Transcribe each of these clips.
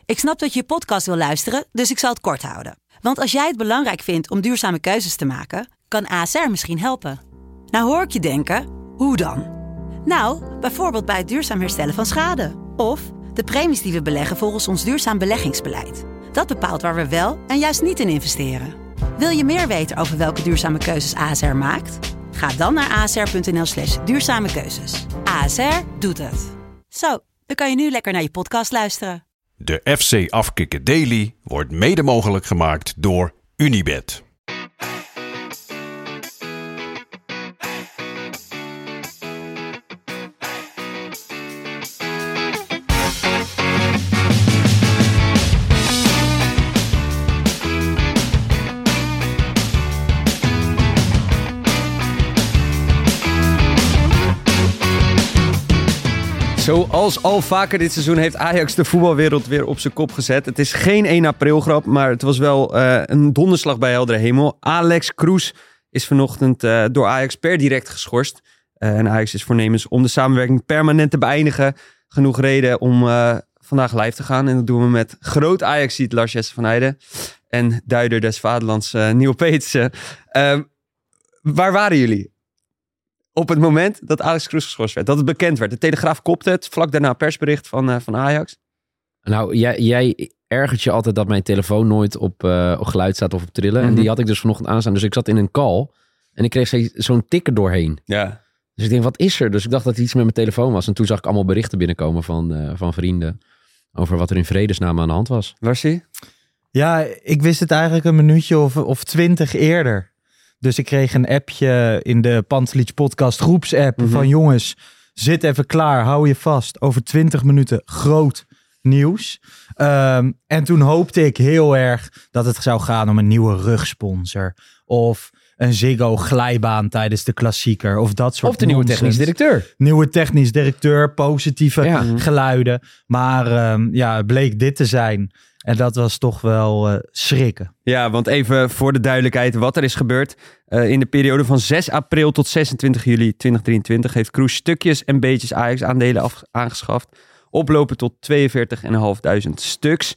Ik snap dat je podcast wil luisteren, dus ik zal het kort houden. Want als jij het belangrijk vindt om duurzame keuzes te maken, kan ASR misschien helpen. Nou hoor ik je denken, hoe dan? Nou, bijvoorbeeld bij het duurzaam herstellen van schade. Of de premies die we beleggen volgens ons duurzaam beleggingsbeleid. Dat bepaalt waar we wel en juist niet in investeren. Wil je meer weten over welke duurzame keuzes ASR maakt? Ga dan naar asr.nl/duurzame keuzes. ASR doet het. Zo, dan kan je nu lekker naar je podcast luisteren. De FC Afkikken Daily wordt mede mogelijk gemaakt door Unibet. Zoals al vaker dit seizoen heeft Ajax de voetbalwereld weer op zijn kop gezet. Het is geen 1 april grap, maar het was wel een donderslag bij heldere hemel. Alex Kroes is vanochtend door Ajax per direct geschorst. En Ajax is voornemens om de samenwerking permanent te beëindigen. Genoeg reden om vandaag live te gaan. En dat doen we met groot Ajax-ziet Lars Jesse van Heijden. En duider des vaderlands Neil Peetsen. Waar waren jullie op het moment dat Alex Kroes geschorst werd? Dat het bekend werd. De Telegraaf kopte het. Vlak daarna persbericht van Ajax. Nou, jij ergert je altijd dat mijn telefoon nooit op geluid staat of op trillen. Mm-hmm. En die had ik dus vanochtend aanstaan. Dus ik zat in een call. En ik kreeg zo'n tikker doorheen. Ja. Dus ik denk, wat is er? Dus ik dacht dat het iets met mijn telefoon was. En toen zag ik allemaal berichten binnenkomen van vrienden. Over wat er in vredesnaam aan de hand was. Larsie? Ja, ik wist het eigenlijk een minuutje of 20 eerder. Dus ik kreeg een appje in de Pantelic podcast groepsapp van jongens, zit even klaar, hou je vast. Over 20 minuten groot nieuws. En toen hoopte ik heel erg dat het zou gaan om een nieuwe rugsponsor. Of een Ziggo glijbaan tijdens de klassieker. Of dat soort Of de nieuwe technisch directeur. Nieuwe technisch directeur, positieve geluiden. Maar het bleek dit te zijn. En dat was toch wel schrikken. Ja, want even voor de duidelijkheid wat er is gebeurd. In de periode van 6 april tot 26 juli 2023 heeft Kroes stukjes en beetjes Ajax-aandelen aangeschaft. Oplopen tot 42.500 stuks.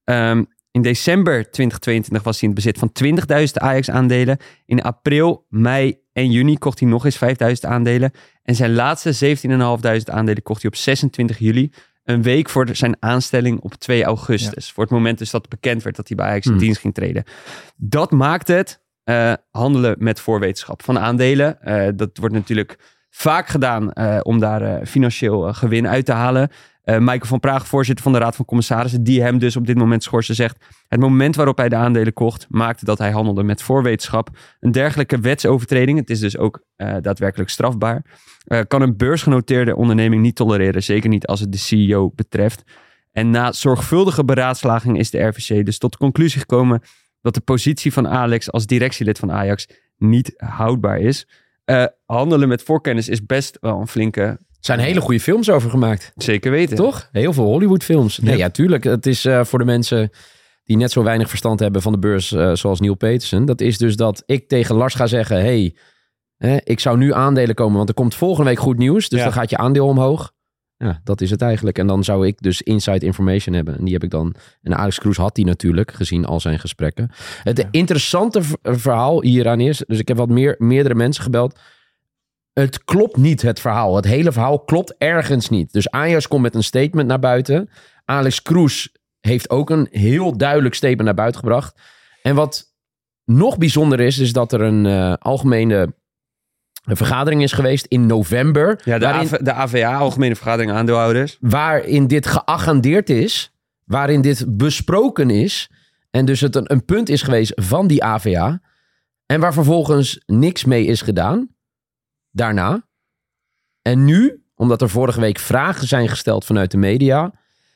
In december 2022 was hij in het bezit van 20.000 Ajax-aandelen. In april, mei en juni kocht hij nog eens 5.000 aandelen. En zijn laatste 17.500 aandelen kocht hij op 26 juli. Een week voor zijn aanstelling op 2 augustus. Ja. Voor het moment dus dat bekend werd dat hij bij Ajax in dienst ging treden. Dat maakt het handelen met voorwetenschap van aandelen. Dat wordt natuurlijk vaak gedaan om daar financieel gewin uit te halen. Michael van Praag, voorzitter van de Raad van Commissarissen, die hem dus op dit moment schorsen, zegt: het moment waarop hij de aandelen kocht, maakte dat hij handelde met voorwetenschap. Een dergelijke wetsovertreding, het is dus ook daadwerkelijk strafbaar, kan een beursgenoteerde onderneming niet tolereren. Zeker niet als het de CEO betreft. En na zorgvuldige beraadslaging is de RVC dus tot de conclusie gekomen dat de positie van Alex als directielid van Ajax niet houdbaar is. Handelen met voorkennis is best wel een flinke... Er zijn hele goede films over gemaakt. Zeker weten. Toch? Heel veel Hollywood-films. Nee, ja, tuurlijk. Het is voor de mensen die net zo weinig verstand hebben van de beurs zoals Neil Petersen. Dat is dus dat ik tegen Lars ga zeggen: hey, ik zou nu aandelen komen, want er komt volgende week goed nieuws. Dus dan gaat je aandeel omhoog. Ja, dat is het eigenlijk. En dan zou ik dus inside information hebben. En die heb ik dan... En Alex Kroes had die natuurlijk, gezien al zijn gesprekken. Het interessante verhaal hieraan is... Dus ik heb wat meerdere mensen gebeld. Het klopt niet, het verhaal. Het hele verhaal klopt ergens niet. Dus Ajax komt met een statement naar buiten. Alex Kroes heeft ook een heel duidelijk statement naar buiten gebracht. En wat nog bijzonder is dat er een algemene vergadering is geweest in november. Ja, de AVA, Algemene Vergadering Aandeelhouders. Waarin dit geagendeerd is. Waarin dit besproken is. En dus het een punt is geweest van die AVA. En waar vervolgens niks mee is gedaan. Daarna. En nu, omdat er vorige week vragen zijn gesteld vanuit de media,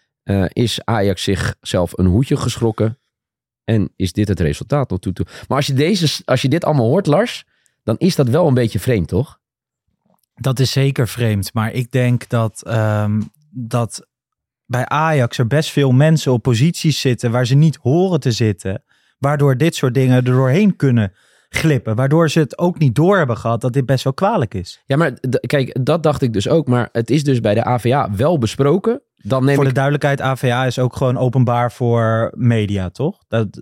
is Ajax zichzelf een hoedje geschrokken. En is dit het resultaat tot toe. Maar als je dit allemaal hoort, Lars, dan is dat wel een beetje vreemd, toch? Dat is zeker vreemd. Maar ik denk dat bij Ajax er best veel mensen op posities zitten waar ze niet horen te zitten. Waardoor dit soort dingen er doorheen kunnen glippen. Waardoor ze het ook niet door hebben gehad dat dit best wel kwalijk is. Ja, maar kijk, dat dacht ik dus ook. Maar het is dus bij de AVA wel besproken. Dan neem Voor de duidelijkheid, AVA is ook gewoon openbaar voor media, toch?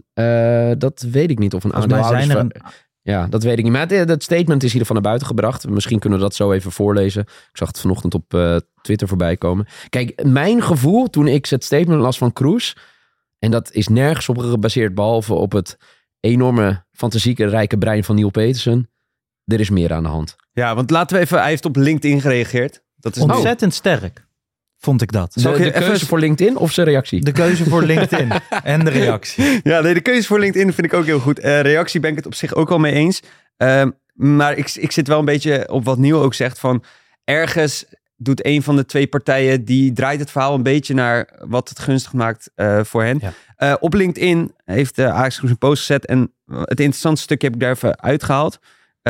Dat weet ik niet of een Volgens mij aandeelhouders... zijn er Ja, dat weet ik niet. Maar het statement is hiervan naar buiten gebracht. Misschien kunnen we dat zo even voorlezen. Ik zag het vanochtend op Twitter voorbij komen. Kijk, mijn gevoel toen ik het statement las van Kroes... en dat is nergens op gebaseerd behalve op het enorme fantasieke rijke brein van Neil Petersen. Er is meer aan de hand. Ja, want laten we even... Hij heeft op LinkedIn gereageerd. Dat is ontzettend sterk, vond ik dat. De keuze voor LinkedIn of zijn reactie? De keuze voor LinkedIn en de reactie. Ja, nee, de keuze voor LinkedIn vind ik ook heel goed. Reactie ben ik het op zich ook wel mee eens. Maar ik zit wel een beetje op wat Neil ook zegt van... Ergens doet een van de twee partijen... die draait het verhaal een beetje naar wat het gunstig maakt voor hen. Ja. Op LinkedIn heeft Alex Kroes een post gezet... en het interessante stukje heb ik daar even uitgehaald.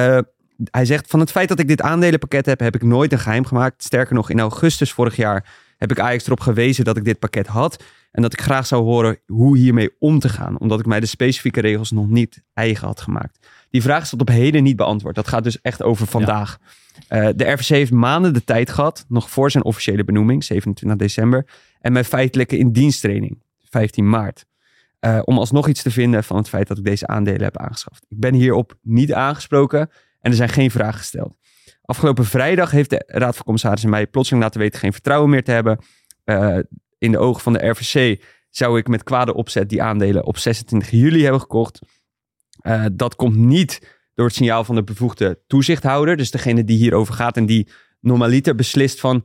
Hij zegt, van het feit dat ik dit aandelenpakket heb ik nooit een geheim gemaakt. Sterker nog, in augustus vorig jaar heb ik Ajax erop gewezen dat ik dit pakket had. En dat ik graag zou horen hoe hiermee om te gaan. Omdat ik mij de specifieke regels nog niet eigen had gemaakt. Die vraag is tot op heden niet beantwoord. Dat gaat dus echt over vandaag. Ja. De RVC heeft maanden de tijd gehad, nog voor zijn officiële benoeming, 27 december. En mijn feitelijke indiensttraining, 15 maart. Om alsnog iets te vinden van het feit dat ik deze aandelen heb aangeschaft. Ik ben hierop niet aangesproken en er zijn geen vragen gesteld. Afgelopen vrijdag heeft de Raad van Commissarissen mij plotseling laten weten geen vertrouwen meer te hebben. In de ogen van de RVC zou ik met kwade opzet die aandelen op 26 juli hebben gekocht. Dat komt niet door het signaal van de bevoegde toezichthouder. Dus degene die hierover gaat en die normaliter beslist van...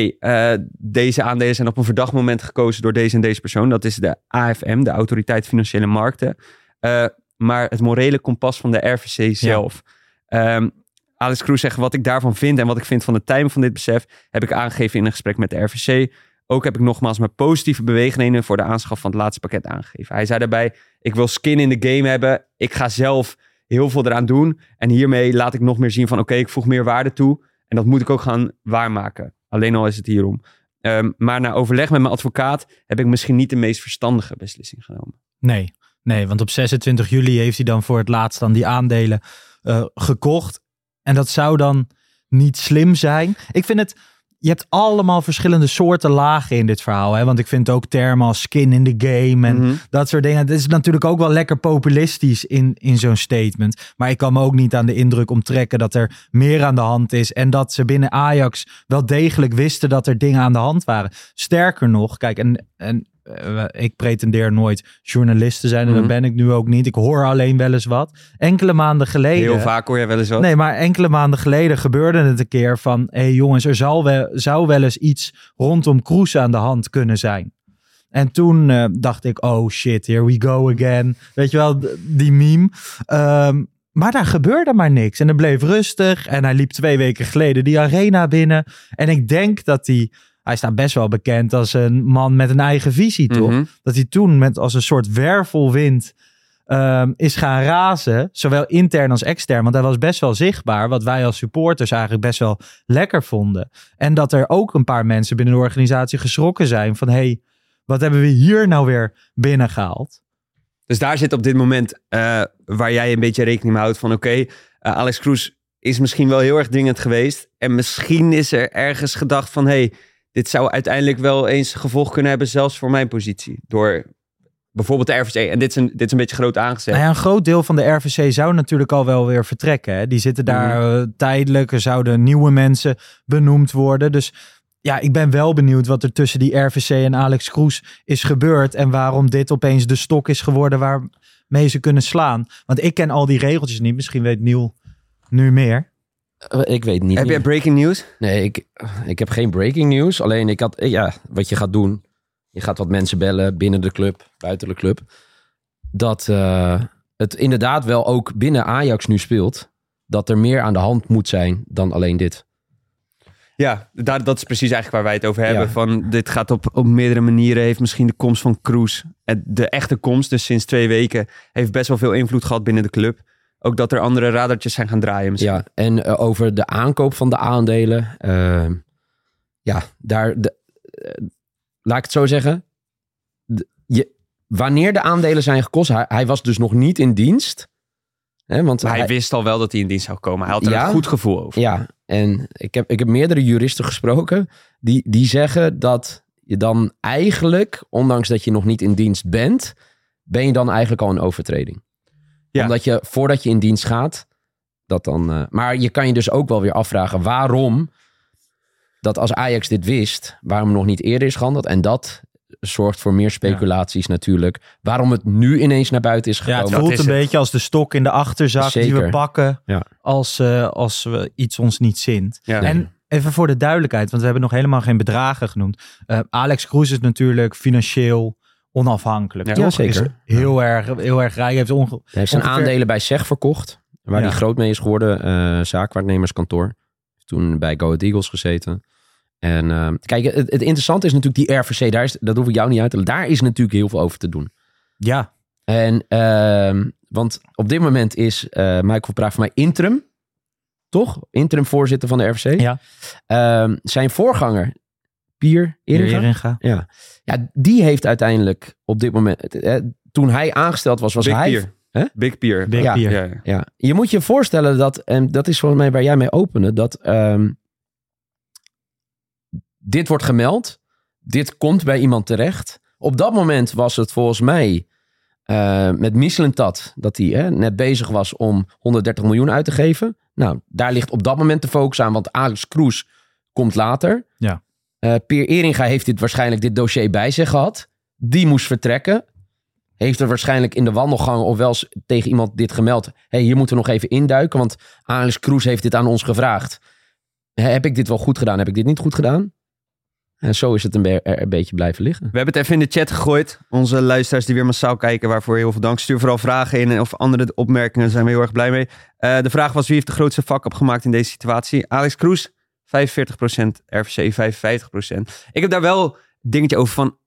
deze aandelen zijn op een verdacht moment gekozen door deze en deze persoon. Dat is de AFM, de Autoriteit Financiële Markten. Maar het morele kompas van de RVC zelf. Ja. Alex Kroes zegt wat ik daarvan vind en wat ik vind van de timing van dit besef... heb ik aangegeven in een gesprek met de RVC. Ook heb ik nogmaals mijn positieve beweegredenen voor de aanschaf van het laatste pakket aangegeven. Hij zei daarbij, ik wil skin in de game hebben. Ik ga zelf heel veel eraan doen. En hiermee laat ik nog meer zien van oké, ik voeg meer waarde toe. En dat moet ik ook gaan waarmaken. Alleen al is het hierom. Maar na overleg met mijn advocaat heb ik misschien niet de meest verstandige beslissing genomen. Nee, want op 26 juli heeft hij dan voor het laatst dan die aandelen gekocht. En dat zou dan niet slim zijn. Ik vind het... Je hebt allemaal verschillende soorten lagen in dit verhaal. Hè? Want ik vind ook termen als skin in the game en dat soort dingen. Het is natuurlijk ook wel lekker populistisch in zo'n statement. Maar ik kan me ook niet aan de indruk onttrekken dat er meer aan de hand is. En dat ze binnen Ajax wel degelijk wisten dat er dingen aan de hand waren. Sterker nog, kijk, en ik pretendeer nooit journalist te zijn. En dat ben ik nu ook niet. Ik hoor alleen wel eens wat. Enkele maanden geleden... Heel vaak hoor je wel eens wat. Nee, maar enkele maanden geleden gebeurde het een keer van... Hé jongens, er zou wel eens iets rondom Kroes aan de hand kunnen zijn. En toen dacht ik, oh shit, here we go again. Weet je wel, die meme. Maar daar gebeurde maar niks. En het bleef rustig. En hij liep 2 weken geleden die arena binnen. En ik denk dat hij staat best wel bekend als een man met een eigen visie, toch? Dat hij toen als een soort wervelwind is gaan razen. Zowel intern als extern. Want hij was best wel zichtbaar. Wat wij als supporters eigenlijk best wel lekker vonden. En dat er ook een paar mensen binnen de organisatie geschrokken zijn. Van hey, wat hebben we hier nou weer binnengehaald? Dus daar zit op dit moment waar jij een beetje rekening mee houdt van oké, Alex Kroes is misschien wel heel erg dwingend geweest. En misschien is er ergens gedacht van hey, dit zou uiteindelijk wel eens gevolg kunnen hebben, zelfs voor mijn positie. Door bijvoorbeeld de RVC. En dit is een beetje groot aangezet. Nou ja, een groot deel van de RVC zou natuurlijk al wel weer vertrekken. Hè? Die zitten daar tijdelijk. Er zouden nieuwe mensen benoemd worden. Dus ja, ik ben wel benieuwd wat er tussen die RVC en Alex Kroes is gebeurd. En waarom dit opeens de stok is geworden waarmee ze kunnen slaan. Want ik ken al die regeltjes niet. Misschien weet Neil nu meer. Ik weet niet. Heb jij breaking news? Nee, ik heb geen breaking news. Alleen ik had, wat je gaat doen. Je gaat wat mensen bellen binnen de club, buiten de club. Dat het inderdaad wel ook binnen Ajax nu speelt. Dat er meer aan de hand moet zijn dan alleen dit. Ja, dat is precies eigenlijk waar wij het over hebben. Ja. Van, dit gaat op meerdere manieren. Heeft misschien de komst van Kroes. De echte komst, dus sinds 2 weken, heeft best wel veel invloed gehad binnen de club. Ook dat er andere radartjes zijn gaan draaien misschien. Ja, en over de aankoop van de aandelen. Laat ik het zo zeggen. Wanneer de aandelen zijn gekost, hij was dus nog niet in dienst. Want Maar hij wist al wel dat hij in dienst zou komen. Hij had er een goed gevoel over. Ja, en ik heb meerdere juristen gesproken die zeggen dat je dan eigenlijk, ondanks dat je nog niet in dienst bent, ben je dan eigenlijk al een overtreding. Ja. Omdat je, voordat je in dienst gaat, dat dan... maar je kan je dus ook wel weer afvragen waarom dat als Ajax dit wist, waarom nog niet eerder is gehandeld. En dat zorgt voor meer speculaties natuurlijk. Waarom het nu ineens naar buiten is gekomen. Ja, het voelt een beetje als de stok in de achterzak die we pakken als we iets ons niet zint. Ja. En even voor de duidelijkheid, want we hebben nog helemaal geen bedragen genoemd. Alex Kroes is natuurlijk financieel onafhankelijk. Ja, zeker. Is heel erg rijk. Hij heeft zijn aandelen bij SEG verkocht, waar hij groot mee is geworden. Zaakwaarnemerskantoor. Toen bij Go Ahead Eagles gezeten. En kijk, het interessante is natuurlijk die RVC. Dat hoef ik jou niet uit te leggen. Daar is natuurlijk heel veel over te doen. Ja. En, want op dit moment is Michael Verpraag voor mij interim. Toch? Interim voorzitter van de RVC. Ja. Zijn voorganger, Pier Eringa. Ja, die heeft uiteindelijk op dit moment... toen hij aangesteld was Big hij... Pier. Big Pier. Big Pier. Ja. Je moet je voorstellen dat... En dat is volgens mij waar jij mee opende. Dat... dit wordt gemeld. Dit komt bij iemand terecht. Op dat moment was het volgens mij met Mislintat dat hij net bezig was om 130 miljoen uit te geven. Nou, daar ligt op dat moment de focus aan, want Alex Kroes komt later. Ja. Pier Eringa heeft dit dossier bij zich gehad. Die moest vertrekken. Heeft er waarschijnlijk in de wandelgang of wel eens tegen iemand dit gemeld. Hey, hier moeten we nog even induiken, want Alex Kroes heeft dit aan ons gevraagd. Heb ik dit wel goed gedaan? Heb ik dit niet goed gedaan? En zo is het een beetje blijven liggen. We hebben het even in de chat gegooid. Onze luisteraars die weer massaal kijken, waarvoor heel veel dank. Stuur vooral vragen in of andere opmerkingen, zijn we heel erg blij mee. De vraag was, wie heeft de grootste fuck-up gemaakt in deze situatie? Alex Kroes, 45%, RVC 55%. Ik heb daar wel een dingetje over van,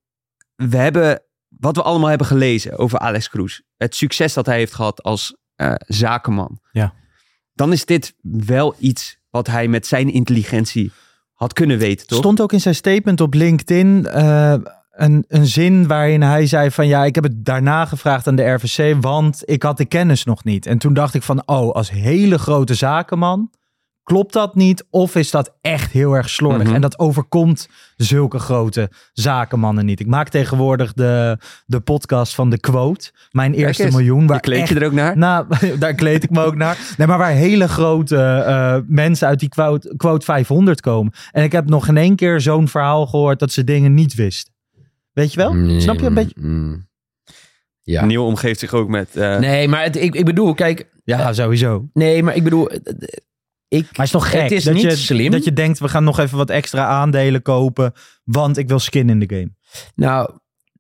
wat we allemaal hebben gelezen over Alex Kroes. Het succes dat hij heeft gehad als zakenman. Ja. Dan is dit wel iets wat hij met zijn intelligentie had kunnen weten, toch? Stond ook in zijn statement op LinkedIn een zin waarin hij zei van ik heb het daarna gevraagd aan de RVC, want ik had de kennis nog niet. En toen dacht ik van, als hele grote zakenman, klopt dat niet? Of is dat echt heel erg slordig? Mm-hmm. En dat overkomt zulke grote zakenmannen niet. Ik maak tegenwoordig de podcast van De Quote. Mijn eerste miljoen. Waar kleed je er ook naar? Nou, daar kleed ik me ook naar. Nee, maar waar hele grote mensen uit die quote 500 komen. En ik heb nog geen één keer zo'n verhaal gehoord dat ze dingen niet wisten. Weet je wel? Snap je een beetje? Ja. Nieuw omgeeft zich ook met... Nee, maar ik bedoel, kijk... Ja, sowieso. Nee, maar ik bedoel... Maar het is toch gek het is dat niet slim. Dat je denkt, we gaan nog even wat extra aandelen kopen, want ik wil skin in de game. Nou...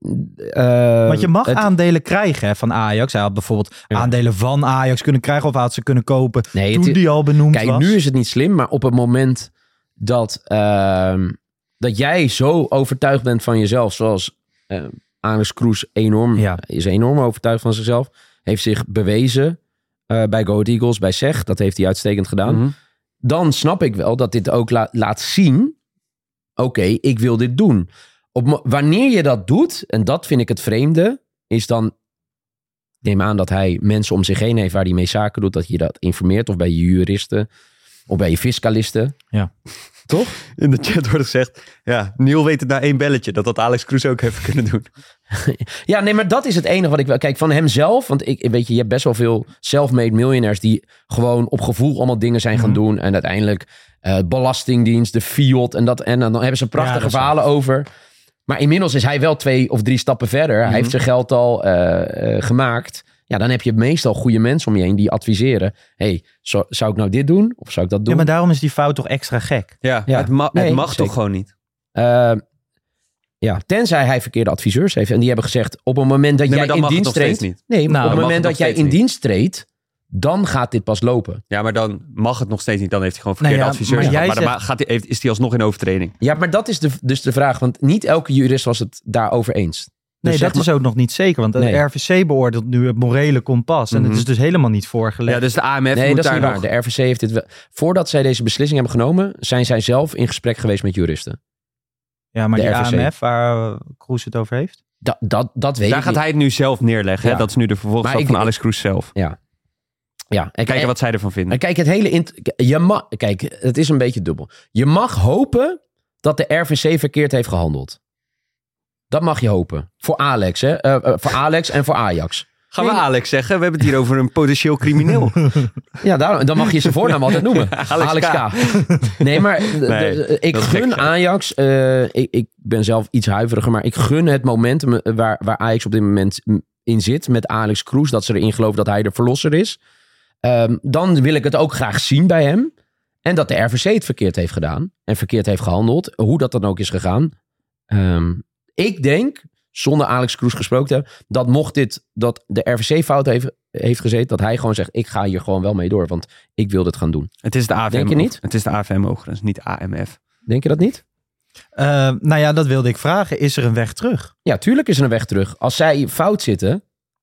want je mag aandelen krijgen van Ajax. Hij had bijvoorbeeld aandelen van Ajax kunnen krijgen of had ze kunnen kopen toen die al benoemd was. Kijk, nu is het niet slim, maar op het moment dat jij zo overtuigd bent van jezelf, zoals Alex Kroes is enorm overtuigd van zichzelf, heeft zich bewezen bij Go Ahead Eagles, bij SEG, dat heeft hij uitstekend gedaan. Mm-hmm. Dan snap ik wel dat dit ook laat zien, oké, ik wil dit doen. Wanneer je dat doet, en dat vind ik het vreemde, is dan, neem aan dat hij mensen om zich heen heeft waar hij mee zaken doet, dat je dat informeert, of bij je juristen, of bij je fiscalisten. Ja. Toch? In de chat wordt gezegd, Niel weet het na 1 belletje, dat Alex Kroes ook heeft kunnen doen. Ja, nee, maar dat is het enige wat ik wil. Kijk, van hemzelf, want je hebt best wel veel self-made millionaires die gewoon op gevoel allemaal dingen zijn gaan doen en uiteindelijk belastingdienst, de fiat en dan hebben ze prachtige verhalen over. Maar inmiddels is hij wel 2 of 3 stappen verder. Hij heeft zijn geld al gemaakt. Ja, dan heb je meestal goede mensen om je heen die adviseren. Hey, zou ik nou dit doen? Of zou ik dat doen? Ja, maar daarom is die fout toch extra gek? Ja. Het mag toch gewoon niet? Tenzij hij verkeerde adviseurs heeft. En die hebben gezegd, op het moment dat jij in dienst treedt... Nee, op het moment dat jij in dienst treedt, dan gaat dit pas lopen. Ja, maar dan mag het nog steeds niet. Dan heeft hij gewoon verkeerde adviseurs. Maar dan is hij alsnog in overtreding. Ja, maar dat is dus de vraag. Want niet elke jurist was het daarover eens. Nee, dat is ook nog niet zeker. Want de RVC beoordeelt nu het morele kompas. En het is dus helemaal niet voorgelegd. Ja, dus de AMF moet dat is daar niet waar. De RVC heeft dit wel... Voordat zij deze beslissing hebben genomen, zijn zij zelf in gesprek geweest met juristen. Ja, maar de AMF waar Kroes het over heeft? Dat weet ik Daar gaat hij het nu zelf neerleggen. Ja. Hè? Dat is nu de vervolgstap van Alex Kroes zelf. Ja. Ja, Kijken wat zij ervan vinden. Kijk, het is een beetje dubbel. Je mag hopen dat de RVC verkeerd heeft gehandeld. Dat mag je hopen. Voor Alex, hè? Voor Alex en voor Ajax. Gaan we Alex zeggen? We hebben het hier over een potentieel crimineel. Ja, dan mag je zijn voornaam altijd noemen. Alex K. Nee, maar ik gun Ajax. Ik ben zelf iets huiveriger, maar ik gun het momentum waar Ajax op dit moment in zit. Met Alex Kroes, dat ze erin geloven dat hij de verlosser is. Dan wil ik het ook graag zien bij hem. En dat de RVC het verkeerd heeft gedaan. En verkeerd heeft gehandeld. Hoe dat dan ook is gegaan. Ik denk, zonder Alex Kroes gesproken te hebben, dat de RVC fout heeft gezeten, dat hij gewoon zegt, ik ga hier gewoon wel mee door, want ik wil dit gaan doen. Het is de AFM. Denk je niet? Het is de AFM overigens, niet AMF. Denk je dat niet? Nou ja, dat wilde ik vragen. Is er een weg terug? Ja, tuurlijk is er een weg terug. Als zij fout zitten,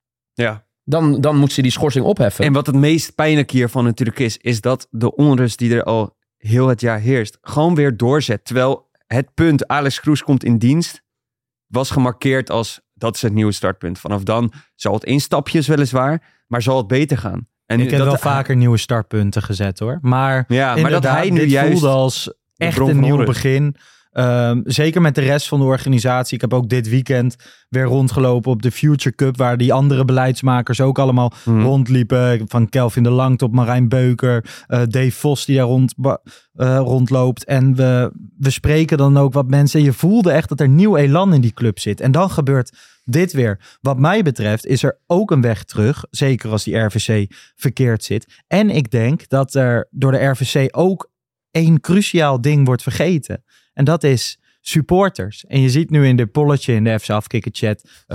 dan moet ze die schorsing opheffen. En wat het meest pijnlijk hiervan natuurlijk is dat de onrust die er al heel het jaar heerst, gewoon weer doorzet. Terwijl het punt, Alex Kroes komt in dienst, was gemarkeerd als, dat is het nieuwe startpunt. Vanaf dan zal het in stapjes weliswaar, maar zal het beter gaan. En ik heb wel vaker nieuwe startpunten gezet hoor. Maar, maar dat hij nu dit juist voelde als echt een nieuw begin. Zeker met de rest van de organisatie. Ik heb ook dit weekend weer rondgelopen op de Future Cup, waar die andere beleidsmakers ook allemaal rondliepen. Van Kelvin de Lang tot Marijn Beuker, Dave Vos die daar rondloopt. En we spreken dan ook wat mensen. Je voelde echt dat er nieuw elan in die club zit. En dan gebeurt dit weer. Wat mij betreft is er ook een weg terug. Zeker als die RVC verkeerd zit. En ik denk dat er door de RVC ook één cruciaal ding wordt vergeten. En dat is supporters. En je ziet nu in de polletje in de FC Afkikken chat 55-45.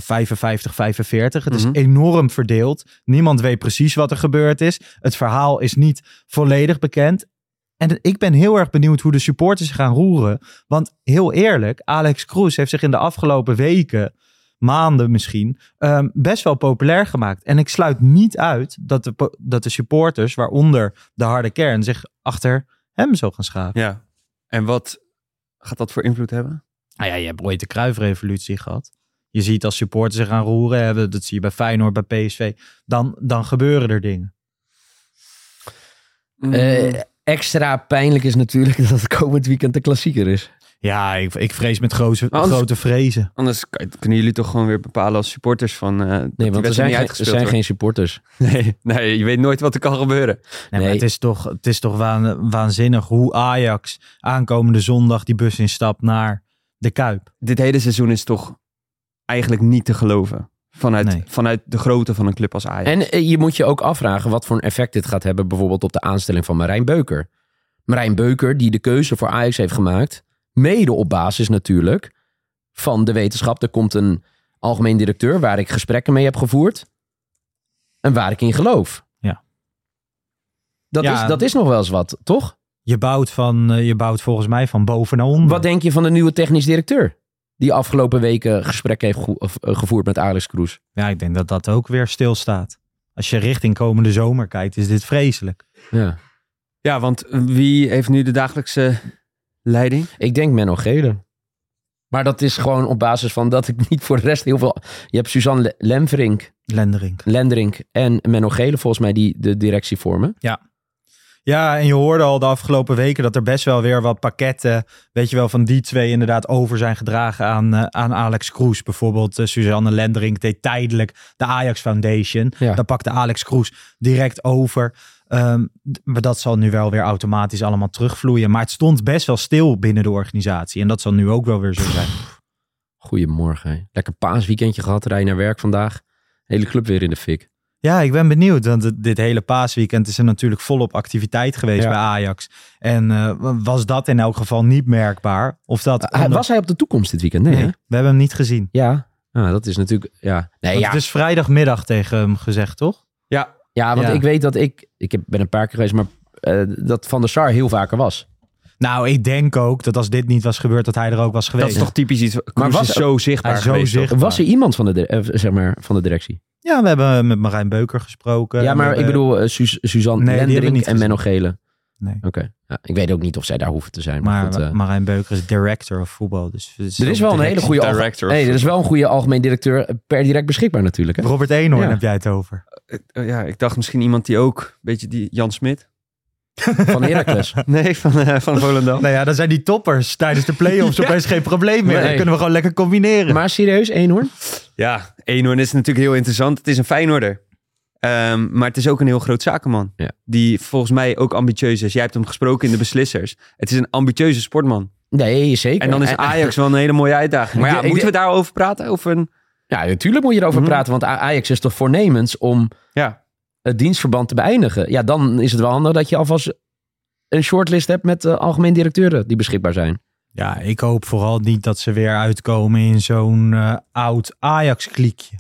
Het is enorm verdeeld. Niemand weet precies wat er gebeurd is. Het verhaal is niet volledig bekend. En ik ben heel erg benieuwd hoe de supporters zich gaan roeren. Want heel eerlijk, Alex Kroes heeft zich in de afgelopen weken, maanden misschien, best wel populair gemaakt. En ik sluit niet uit dat de supporters, waaronder de harde kern, zich achter hem zo gaan scharen. Ja, en wat gaat dat voor invloed hebben? Nou ja, je hebt ooit de Cruijff-revolutie gehad. Je ziet als supporters zich gaan roeren, dat zie je bij Feyenoord, bij PSV. Dan gebeuren er dingen. Extra pijnlijk is natuurlijk dat het komend weekend de klassieker is. Ja, ik vrees met grote vrezen. Anders kunnen jullie toch gewoon weer bepalen als supporters van nee, want er zijn geen supporters. Nee, je weet nooit wat er kan gebeuren. Nee. Maar het is toch waanzinnig hoe Ajax aankomende zondag die bus instapt naar de Kuip. Dit hele seizoen is toch eigenlijk niet te geloven. Vanuit de grootte van een club als Ajax. En je moet je ook afvragen wat voor een effect dit gaat hebben, bijvoorbeeld op de aanstelling van Marijn Beuker. Marijn Beuker, die de keuze voor Ajax heeft gemaakt, mede op basis natuurlijk van de wetenschap. Er komt een algemeen directeur waar ik gesprekken mee heb gevoerd en waar ik in geloof. Ja. Dat is nog wel eens wat, toch? Je bouwt volgens mij van boven naar onder. Wat denk je van de nieuwe technisch directeur? Die afgelopen weken gesprekken heeft gevoerd met Alex Kroes. Ja, ik denk dat dat ook weer stilstaat. Als je richting komende zomer kijkt, is dit vreselijk. Ja, want wie heeft nu de dagelijkse leiding? Ik denk Menno Gele. Maar dat is gewoon op basis van dat ik niet voor de rest heel veel... Je hebt Suzanne Lenderink en Menno Gele volgens mij die de directie vormen. Ja, en je hoorde al de afgelopen weken dat er best wel weer wat pakketten, weet je wel, van die twee inderdaad over zijn gedragen aan Alex Kroes. Bijvoorbeeld Suzanne Lenderink deed tijdelijk de Ajax Foundation. Ja. Daar pakte Alex Kroes direct over. Maar dat zal nu wel weer automatisch allemaal terugvloeien. Maar het stond best wel stil binnen de organisatie. En dat zal nu ook wel weer zo zijn. Goedemorgen. Hè. Lekker paasweekendje gehad, rij naar werk vandaag. Hele club weer in de fik. Ja, ik ben benieuwd, want dit hele paasweekend is er natuurlijk volop activiteit geweest bij Ajax. En was dat in elk geval niet merkbaar? Of dat Was hij op de toekomst dit weekend? Nee, we hebben hem niet gezien. Ja, dat is natuurlijk... Ja. Het is vrijdagmiddag tegen hem gezegd, toch? Ja, want ik weet dat ben een paar keer geweest, maar dat Van der Sar heel vaker was. Nou, ik denk ook dat als dit niet was gebeurd, dat hij er ook was geweest. Dat is toch typisch iets. Maar was zo zichtbaar. Was er iemand van de directie? Ja, we hebben met Marijn Beuker gesproken. Ja, maar ik bedoel Suzanne Lenderink en Menno Gele. Nee. Oké. Ja, ik weet ook niet of zij daar hoeven te zijn. Maar goed, Marijn Beuker is director of voetbal. Dus er is wel een hele goede er is wel een goede algemeen directeur per direct beschikbaar natuurlijk. Hè? Robert Eenhoorn heb jij het over. Ik dacht misschien iemand die ook... een beetje die Jan Smit. Van Heracles. Nee, van Volendam. Nou ja, dan zijn die toppers tijdens de play-offs opeens geen probleem meer. Nee. Dan kunnen we gewoon lekker combineren. Maar serieus, Eenhoorn? Ja, Eenhoorn is natuurlijk heel interessant. Het is een Feyenoorder. Maar het is ook een heel groot zakenman. Ja. Die volgens mij ook ambitieus is. Jij hebt hem gesproken in de beslissers. Het is een ambitieuze sportman. Nee, zeker. En dan is Ajax wel een hele mooie uitdaging. Maar ja, moeten we daarover praten? Ja, natuurlijk moet je erover praten. Want Ajax is toch voornemens om het dienstverband te beëindigen. Ja, dan is het wel handig dat je alvast een shortlist hebt met algemeen directeuren die beschikbaar zijn. Ja, ik hoop vooral niet dat ze weer uitkomen in zo'n oud Ajax-kliekje.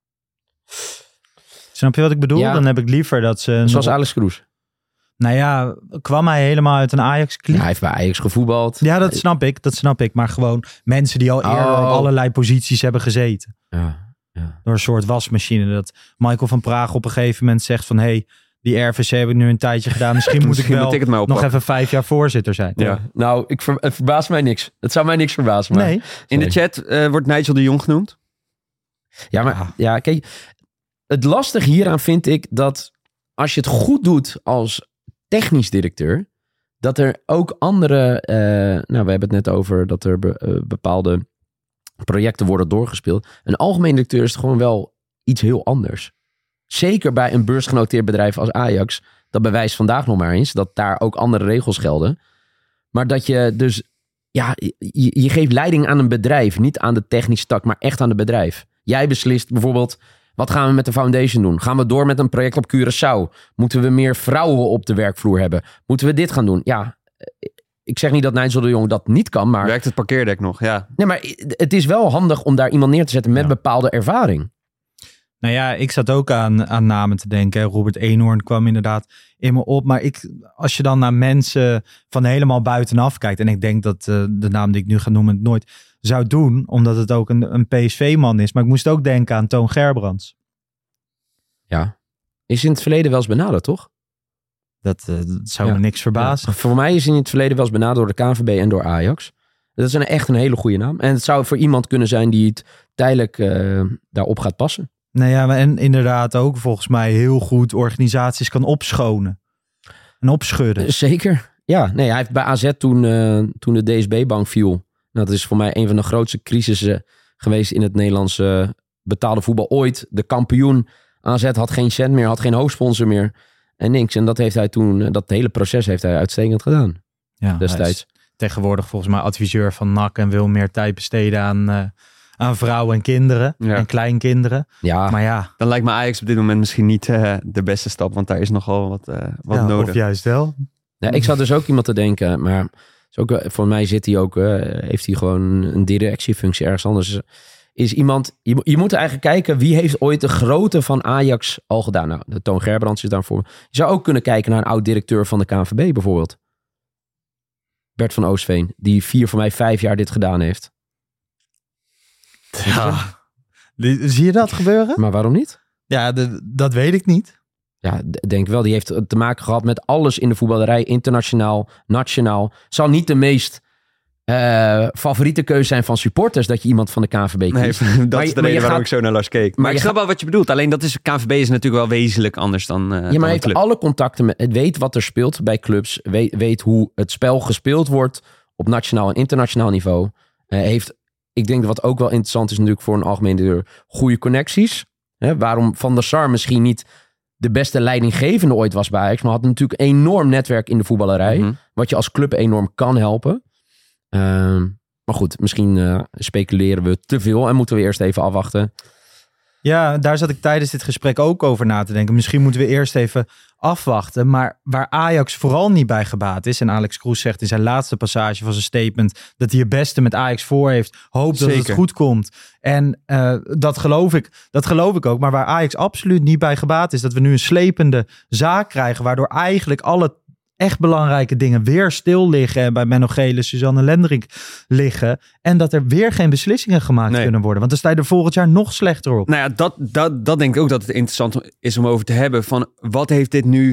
Snap je wat ik bedoel? Ja. Dan heb ik liever dat ze... Zoals Alex Kroes. Nou ja, kwam hij helemaal uit een Ajax-kliek? Ja, hij heeft bij Ajax gevoetbald. Ja, dat snap ik. Maar gewoon mensen die al eerder op allerlei posities hebben gezeten. Ja. Door een soort wasmachine. Dat Michael van Praag op een gegeven moment zegt van... Hey, die RVC heb ik nu een tijdje gedaan. Misschien moet ik wel nog even 5 jaar voorzitter zijn. Ja. Nou, het verbaast mij niks. Het zou mij niks verbazen. Maar... Nee. In de chat wordt Nigel de Jong genoemd. Ja, maar ja, kijk. Het lastig hieraan vind ik dat als je het goed doet als technisch directeur, dat er ook andere... we hebben het net over dat er bepaalde projecten worden doorgespeeld. Een algemeen directeur is gewoon wel iets heel anders. Zeker bij een beursgenoteerd bedrijf als Ajax. Dat bewijst vandaag nog maar eens dat daar ook andere regels gelden. Maar dat je dus... Ja, je geeft leiding aan een bedrijf. Niet aan de technische tak, maar echt aan het bedrijf. Jij beslist bijvoorbeeld... Wat gaan we met de foundation doen? Gaan we door met een project op Curaçao? Moeten we meer vrouwen op de werkvloer hebben? Moeten we dit gaan doen? Ja, ik zeg niet dat Nigel de Jong dat niet kan, maar... Werkt het parkeerdek nog, ja. Nee, maar het is wel handig om daar iemand neer te zetten met bepaalde ervaring. Nou ja, ik zat ook aan namen te denken. Robert Eenhoorn kwam inderdaad in me op. Maar als je dan naar mensen van helemaal buitenaf kijkt... en ik denk dat de naam die ik nu ga noemen het nooit zou doen... omdat het ook een PSV-man is. Maar ik moest ook denken aan Toon Gerbrands. Ja. Is in het verleden wel eens benaderd, toch? Dat zou me niks verbazen. Ja. Voor mij is in het verleden wel eens benaderd door de KNVB en door Ajax. Dat is echt een hele goede naam. En het zou voor iemand kunnen zijn die het tijdelijk daarop gaat passen. Nou ja, en inderdaad ook volgens mij heel goed organisaties kan opschonen. En opschudden. Zeker. Ja, nee, hij heeft bij AZ toen de DSB-bank viel. Nou, dat is voor mij een van de grootste crisissen geweest in het Nederlandse betaalde voetbal ooit. De kampioen AZ had geen cent meer, had geen hoofdsponsor meer. En niks. En dat heeft hij toen, dat hele proces heeft hij uitstekend gedaan. Ja, destijds. Tegenwoordig volgens mij adviseur van NAC en wil meer tijd besteden aan vrouwen en kinderen en kleinkinderen. Ja. Maar ja. Dan lijkt me Ajax op dit moment misschien niet de beste stap, want daar is nogal wat nodig. Of juist wel. Ja, ik zat dus ook iemand te denken, maar voor mij zit hij ook, heeft hij gewoon een directiefunctie ergens anders. Is iemand, je moet eigenlijk kijken, wie heeft ooit de grootte van Ajax al gedaan? Nou, de Toon Gerbrands is daarvoor. Je zou ook kunnen kijken naar een oud-directeur van de KNVB bijvoorbeeld. Bert van Oostveen, die 5 jaar dit gedaan heeft. Ja. Zie je dat gebeuren? Maar waarom niet? Ja, dat weet ik niet. Ja, denk wel. Die heeft te maken gehad met alles in de voetballerij. Internationaal, nationaal. Zal niet de meest favoriete keuze zijn van supporters dat je iemand van de KNVB kiest. Nee, dat is de reden waarom ik zo naar Lars keek. Maar ik snap wel wat je bedoelt. Alleen KNVB is natuurlijk wel wezenlijk anders dan maar hij heeft alle contacten met... Het weet wat er speelt bij clubs. Weet hoe het spel gespeeld wordt op nationaal en internationaal niveau. Ik denk dat wat ook wel interessant is natuurlijk voor een algemeen directeur, goede connecties. Waarom Van der Sar misschien niet de beste leidinggevende ooit was bij Ajax, maar had natuurlijk een enorm netwerk in de voetballerij. Mm-hmm. Wat je als club enorm kan helpen. Maar goed, misschien speculeren we te veel en moeten we eerst even afwachten. Ja, daar zat ik tijdens dit gesprek ook over na te denken. Misschien moeten we eerst even afwachten. Maar waar Ajax vooral niet bij gebaat is, en Alex Kroes zegt in zijn laatste passage van zijn statement dat hij het beste met Ajax voor heeft, hoopt dat het goed komt. En dat geloof ik ook. Maar waar Ajax absoluut niet bij gebaat is, dat we nu een slepende zaak krijgen, waardoor eigenlijk alle echt belangrijke dingen weer stil liggen en bij Menno Gele, Suzanne Lendrink liggen. En dat er weer geen beslissingen gemaakt kunnen worden. Want dan sta je er volgend jaar nog slechter op. Nou ja, dat denk ik ook dat het interessant is om over te hebben. Van wat heeft dit nu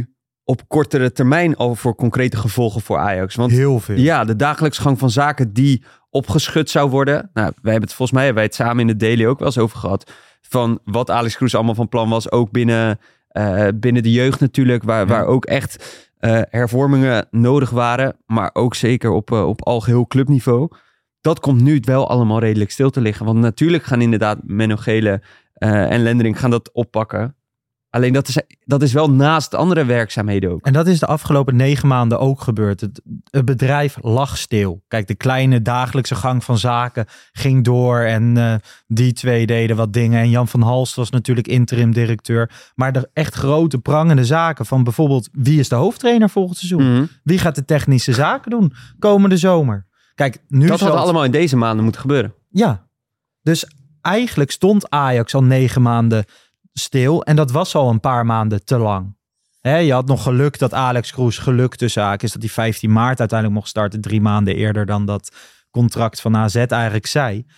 op kortere termijn al voor concrete gevolgen voor Ajax? Want Heel veel. ja, de dagelijkse gang van zaken die opgeschud zou worden. Nou, volgens mij hebben wij het samen in de daily ook wel eens over gehad. Van wat Alex Kroes allemaal van plan was. Ook binnen de jeugd natuurlijk. Waar ook echt hervormingen nodig waren. Maar ook zeker op algeheel clubniveau. Dat komt nu wel allemaal redelijk stil te liggen. Want natuurlijk gaan inderdaad Menno Gele en Lendering gaan dat oppakken. Alleen dat is wel naast andere werkzaamheden ook. En dat is de afgelopen 9 maanden ook gebeurd. Het bedrijf lag stil. Kijk, de kleine dagelijkse gang van zaken ging door. En die twee deden wat dingen. En Jan van Halst was natuurlijk interim directeur. Maar de echt grote prangende zaken van bijvoorbeeld... wie is de hoofdtrainer volgend seizoen? Mm-hmm. Wie gaat de technische zaken doen komende zomer? Kijk, nu dat had allemaal in deze maanden moeten gebeuren. Ja, dus eigenlijk stond Ajax al 9 maanden... stil. En dat was al een paar maanden te lang. Je had nog geluk dat Alex Kroes, geluk tussen haakjes, dat hij 15 maart uiteindelijk mocht starten. 3 maanden eerder dan dat contract van AZ eigenlijk zei.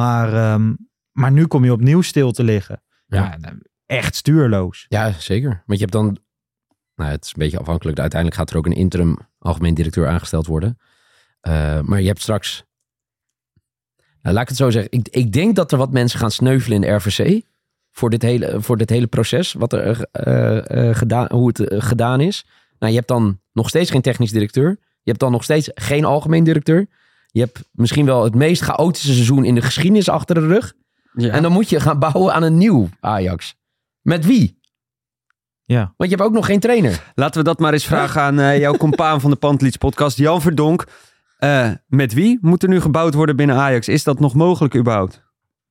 Maar nu kom je opnieuw stil te liggen. Ja, echt stuurloos. Ja, zeker. Want je hebt dan... Nou, het is een beetje afhankelijk. Uiteindelijk gaat er ook een interim algemeen directeur aangesteld worden. Maar je hebt straks... Nou, laat ik het zo zeggen. Ik denk dat er wat mensen gaan sneuvelen in de RVC... Voor dit hele proces, wat er hoe het gedaan is. Nou, je hebt dan nog steeds geen technisch directeur. Je hebt dan nog steeds geen algemeen directeur. Je hebt misschien wel het meest chaotische seizoen in de geschiedenis achter de rug. Ja. En dan moet je gaan bouwen aan een nieuw Ajax. Met wie? Ja. Want je hebt ook nog geen trainer. Laten we dat maar eens vragen aan jouw compaan van de Pantelich podcast, Jan Verdonk. Met wie moet er nu gebouwd worden binnen Ajax? Is dat nog mogelijk überhaupt?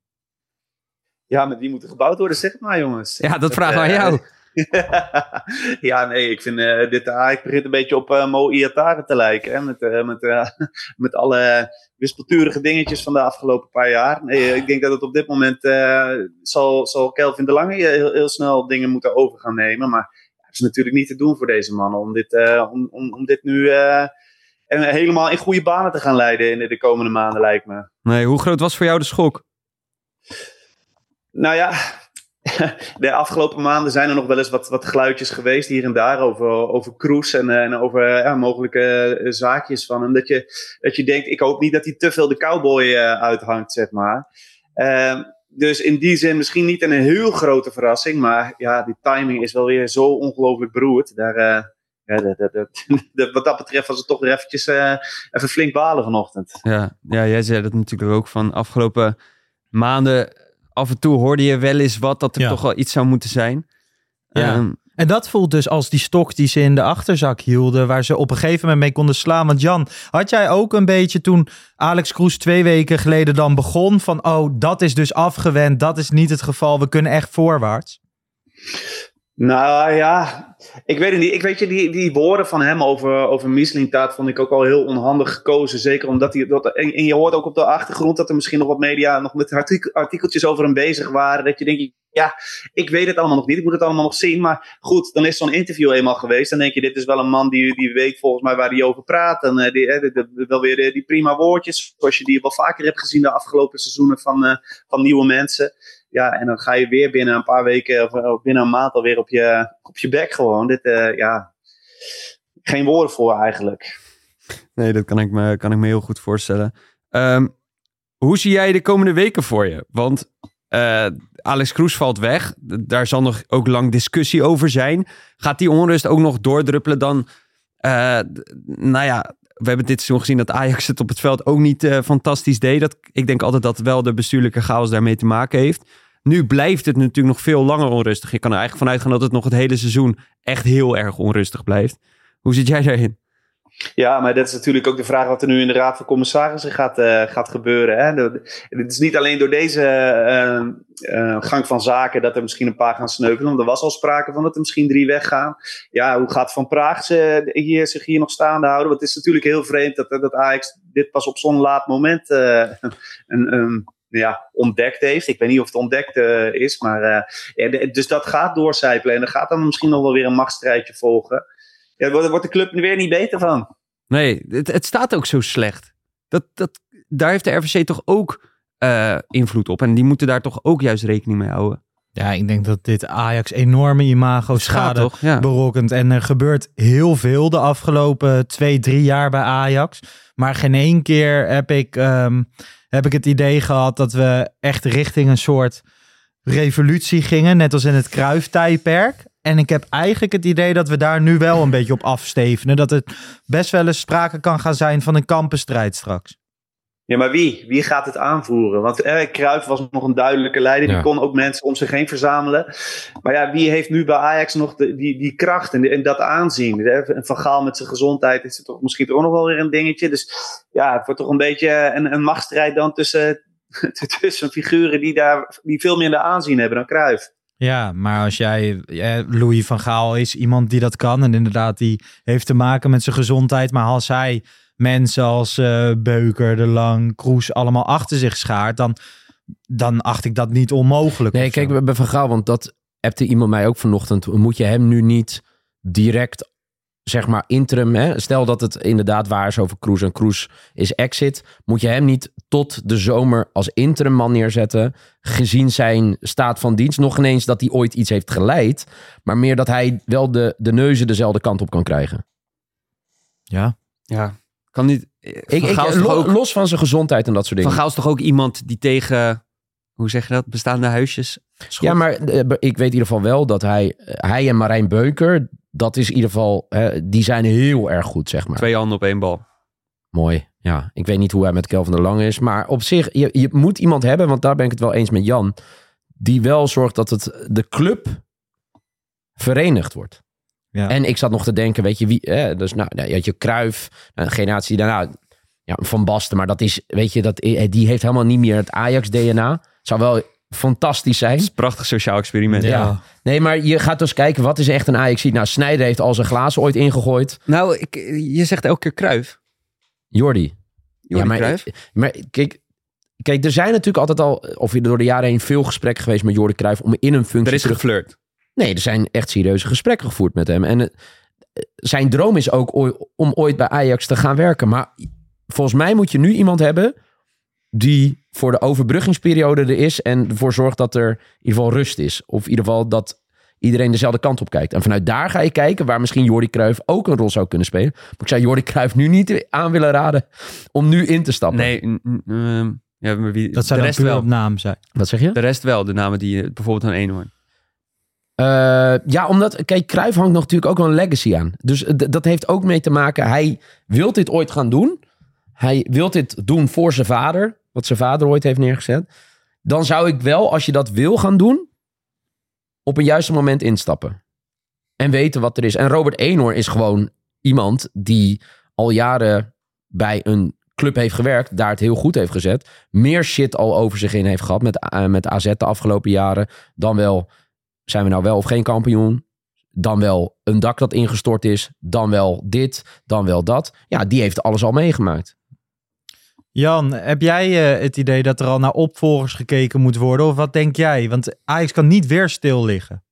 Ja, met wie moet er gebouwd worden? Zeg het maar, jongens. Ja, dat vragen we aan jou. Ja, nee, ik vind dit Ajax begint een beetje op Mo Iatare te lijken. Hè? Met alle wispelturige dingetjes van de afgelopen paar jaar. Nee, ik denk dat het op dit moment zal Kelvin de Lange heel snel dingen moeten over gaan nemen. Maar het is natuurlijk niet te doen voor deze mannen om dit nu helemaal in goede banen te gaan leiden in de komende maanden, lijkt me. Nee, hoe groot was voor jou de schok? Nou ja, de afgelopen maanden zijn er nog wel eens wat geluidjes geweest hier en daar over Kroes en over mogelijke zaakjes van hem. Dat je denkt, ik hoop niet dat hij te veel de cowboy uithangt, zeg maar. Dus in die zin misschien niet een heel grote verrassing, maar ja, die timing is wel weer zo ongelooflijk beroerd. Wat dat betreft was het toch weer eventjes even flink balen vanochtend. Ja, jij zei dat natuurlijk ook van afgelopen maanden. Af en toe hoorde je wel eens dat er toch wel iets zou moeten zijn. Ja. En dat voelt dus als die stok die ze in de achterzak hielden, waar ze op een gegeven moment mee konden slaan. Want Jan, had jij ook een beetje toen Alex Kroes 2 weken geleden dan begon van, dat is dus afgewend, dat is niet het geval, we kunnen echt voorwaarts? Nou ja, ik weet het niet. Ik weet je, die woorden van hem over Mislintat vond ik ook al heel onhandig gekozen. Zeker omdat en je hoort ook op de achtergrond dat er misschien nog wat media nog met artikeltjes over hem bezig waren. Dat je denkt, ja, ik weet het allemaal nog niet. Ik moet het allemaal nog zien. Maar goed, dan is zo'n interview eenmaal geweest. Dan denk je, dit is wel een man die weet volgens mij waar hij over praat. En wel weer die prima woordjes. Zoals je die wel vaker hebt gezien de afgelopen seizoenen van nieuwe mensen. Ja, en dan ga je weer binnen een paar weken of binnen een maand alweer op je bek gewoon. Geen woorden voor eigenlijk. Nee, dat kan ik me heel goed voorstellen. Hoe zie jij de komende weken voor je? Want Alex Kroes valt weg. Daar zal nog ook lang discussie over zijn. Gaat die onrust ook nog doordruppelen dan? We hebben dit seizoen gezien dat Ajax het op het veld ook niet fantastisch deed. Ik denk altijd dat wel de bestuurlijke chaos daarmee te maken heeft. Nu blijft het natuurlijk nog veel langer onrustig. Je kan er eigenlijk vanuit gaan dat het nog het hele seizoen echt heel erg onrustig blijft. Hoe zit jij daarin? Ja, maar dat is natuurlijk ook de vraag wat er nu in de Raad van Commissarissen gaat gebeuren. Hè? Het is niet alleen door deze gang van zaken dat er misschien een paar gaan sneuvelen. Want er was al sprake van dat er misschien 3 weggaan. Ja, hoe gaat Van Praag zich hier nog staande houden? Want het is natuurlijk heel vreemd dat Ajax dit pas op zo'n laat moment ontdekt heeft. Ik weet niet of het ontdekt is, maar dus dat gaat doorcijpelen. En er gaat dan misschien nog wel weer een machtsstrijdje volgen. Ja, daar wordt de club weer niet beter van. Nee, het staat ook zo slecht. Daar heeft de RVC toch ook invloed op. En die moeten daar toch ook juist rekening mee houden. Ja, ik denk dat dit Ajax enorme imago-schade toch? Ja. berokkent. En er gebeurt heel veel de afgelopen 2-3 jaar bij Ajax. Maar geen één keer heb ik het idee gehad dat we echt richting een soort revolutie gingen. Net als in het Cruyff-tijdperk. En ik heb eigenlijk het idee dat we daar nu wel een beetje op afstevenen. Dat het best wel eens sprake kan gaan zijn van een kampenstrijd straks. Ja, maar wie gaat het aanvoeren? Want Cruyff was nog een duidelijke leider. Ja. Die kon ook mensen om zich heen verzamelen. Maar ja, wie heeft nu bij Ajax nog die kracht en dat aanzien? Van Gaal met zijn gezondheid is het toch misschien toch nog wel weer een dingetje. Dus ja, het wordt toch een beetje een machtsstrijd dan tussen figuren die veel minder aanzien hebben dan Cruyff. Ja, maar als Louis van Gaal is iemand die dat kan. En inderdaad, die heeft te maken met zijn gezondheid. Maar als hij mensen als Beuker, De Lang, Kroes allemaal achter zich schaart, dan acht ik dat niet onmogelijk. Nee, kijk, bij Van Gaal, want dat appte iemand mij ook vanochtend. Moet je hem nu niet direct, zeg maar, interim, hè? Stel dat het inderdaad waar is over Kroes en Kroes is exit. Moet je hem niet tot de zomer als interim man neerzetten, gezien zijn staat van dienst? Nog ineens dat hij ooit iets heeft geleid, maar meer dat hij wel de neuzen dezelfde kant op kan krijgen. Ja. Kan niet. Los van zijn gezondheid en dat soort dingen. Van Gaal is toch ook iemand die tegen, hoe zeg je dat, bestaande huisjes schopt? Ja, maar ik weet in ieder geval wel dat hij en Marijn Beuker, dat is in ieder geval, die zijn heel erg goed, zeg maar. 2 handen op 1 bal. Mooi, ja. Ik weet niet hoe hij met Kelvin de Lange is, maar op zich, je moet iemand hebben, want daar ben ik het wel eens met Jan, die wel zorgt dat de club verenigd wordt. Ja. En ik zat nog te denken, weet je wie, dus je had je Cruyff, een generatie daarna, ja, Van Basten, maar dat is, weet je, die heeft helemaal niet meer het Ajax-DNA. Zou wel fantastisch zijn. Het is een prachtig sociaal experiment. Ja. Nee, maar je gaat dus kijken, wat is echt een Ajax-ziet? Nou, Sneijder heeft al zijn glazen ooit ingegooid. Nou, je zegt elke keer Cruyff. Jordi Maar Cruyff. Maar kijk, er zijn natuurlijk altijd al, of door de jaren heen, veel gesprekken geweest met Jordi Cruyff om in een functie Er is geflirt. Nee, er zijn echt serieuze gesprekken gevoerd met hem. En zijn droom is ook om ooit bij Ajax te gaan werken. Maar volgens mij moet je nu iemand hebben die voor de overbruggingsperiode er is en ervoor zorgt dat er in ieder geval rust is. Of in ieder geval dat iedereen dezelfde kant op kijkt. En vanuit daar ga je kijken waar misschien Jordi Cruyff ook een rol zou kunnen spelen. Maar ik zou Jordi Cruyff nu niet aan willen raden om nu in te stappen. Nee, ja, maar wie, Dat zou de dan rest puur wel. op naam zijn. Wat zeg je? De rest wel, de namen die bijvoorbeeld aan Eenhoorn. Ja, omdat, kijk, Cruyff hangt nog natuurlijk ook wel een legacy aan. Dus dat heeft ook mee te maken, hij wil dit ooit gaan doen. Hij wil dit doen voor zijn vader, wat zijn vader ooit heeft neergezet. Dan zou ik wel, als je dat wil gaan doen, op een juiste moment instappen. En weten wat er is. En Robert Eenhoorn is gewoon iemand die al jaren bij een club heeft gewerkt, daar het heel goed heeft gezet. Meer shit al over zich in heeft gehad met AZ de afgelopen jaren. Dan wel, zijn we nou wel of geen kampioen? Dan wel een dak dat ingestort is. Dan wel dit, dan wel dat. Ja, die heeft alles al meegemaakt. Jan, heb jij het idee dat er al naar opvolgers gekeken moet worden? Of wat denk jij? Want Ajax kan niet weer stil liggen.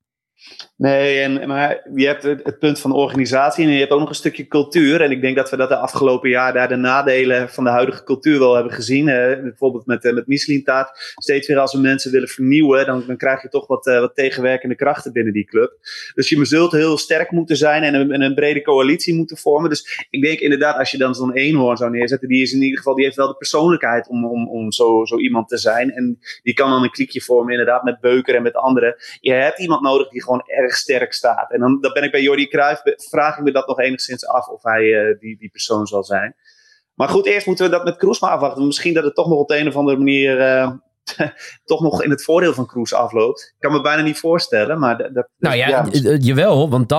Nee, maar je hebt het punt van organisatie en je hebt ook nog een stukje cultuur. En ik denk dat we dat de afgelopen jaar daar de nadelen van de huidige cultuur wel hebben gezien. Bijvoorbeeld met Mislintat. Steeds weer als we mensen willen vernieuwen, dan krijg je toch wat tegenwerkende krachten binnen die club. Dus je zult heel sterk moeten zijn en een brede coalitie moeten vormen. Dus ik denk inderdaad, als je dan zo'n Eenhoorn zou neerzetten, die heeft wel de persoonlijkheid om zo iemand te zijn. En die kan dan een kliekje vormen inderdaad met Beuker en met anderen. Je hebt iemand nodig die gewoon erg sterk staat. En dan ben ik bij Jordi Cruyff, vraag ik me dat nog enigszins af of hij die persoon zal zijn. Maar goed, eerst moeten we dat met Kroes maar afwachten. Misschien dat het toch nog op de een of andere manier toch nog in het voordeel van Kroes afloopt. Ik kan me bijna niet voorstellen, maar Jawel, want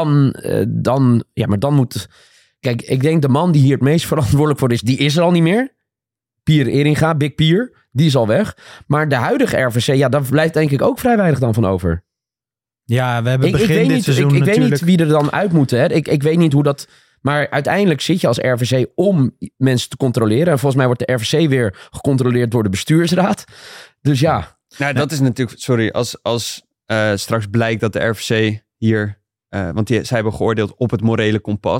dan moet... Kijk, ik denk de man die hier het meest verantwoordelijk voor is, die is er al niet meer. Pier Eringa, Big Pier, die is al weg. Maar de huidige RVC, ja, daar blijft denk ik ook vrij weinig dan van over. Ja, we hebben begin dit seizoen ik natuurlijk... weet niet wie er dan uit moet. Hè. Ik weet niet hoe dat... Maar uiteindelijk zit je als RVC om mensen te controleren. En volgens mij wordt de RVC weer gecontroleerd door de bestuursraad. Dus ja. Nou, dat is natuurlijk... Sorry, als straks blijkt dat de RVC hier... want zij hebben geoordeeld op het morele kompas.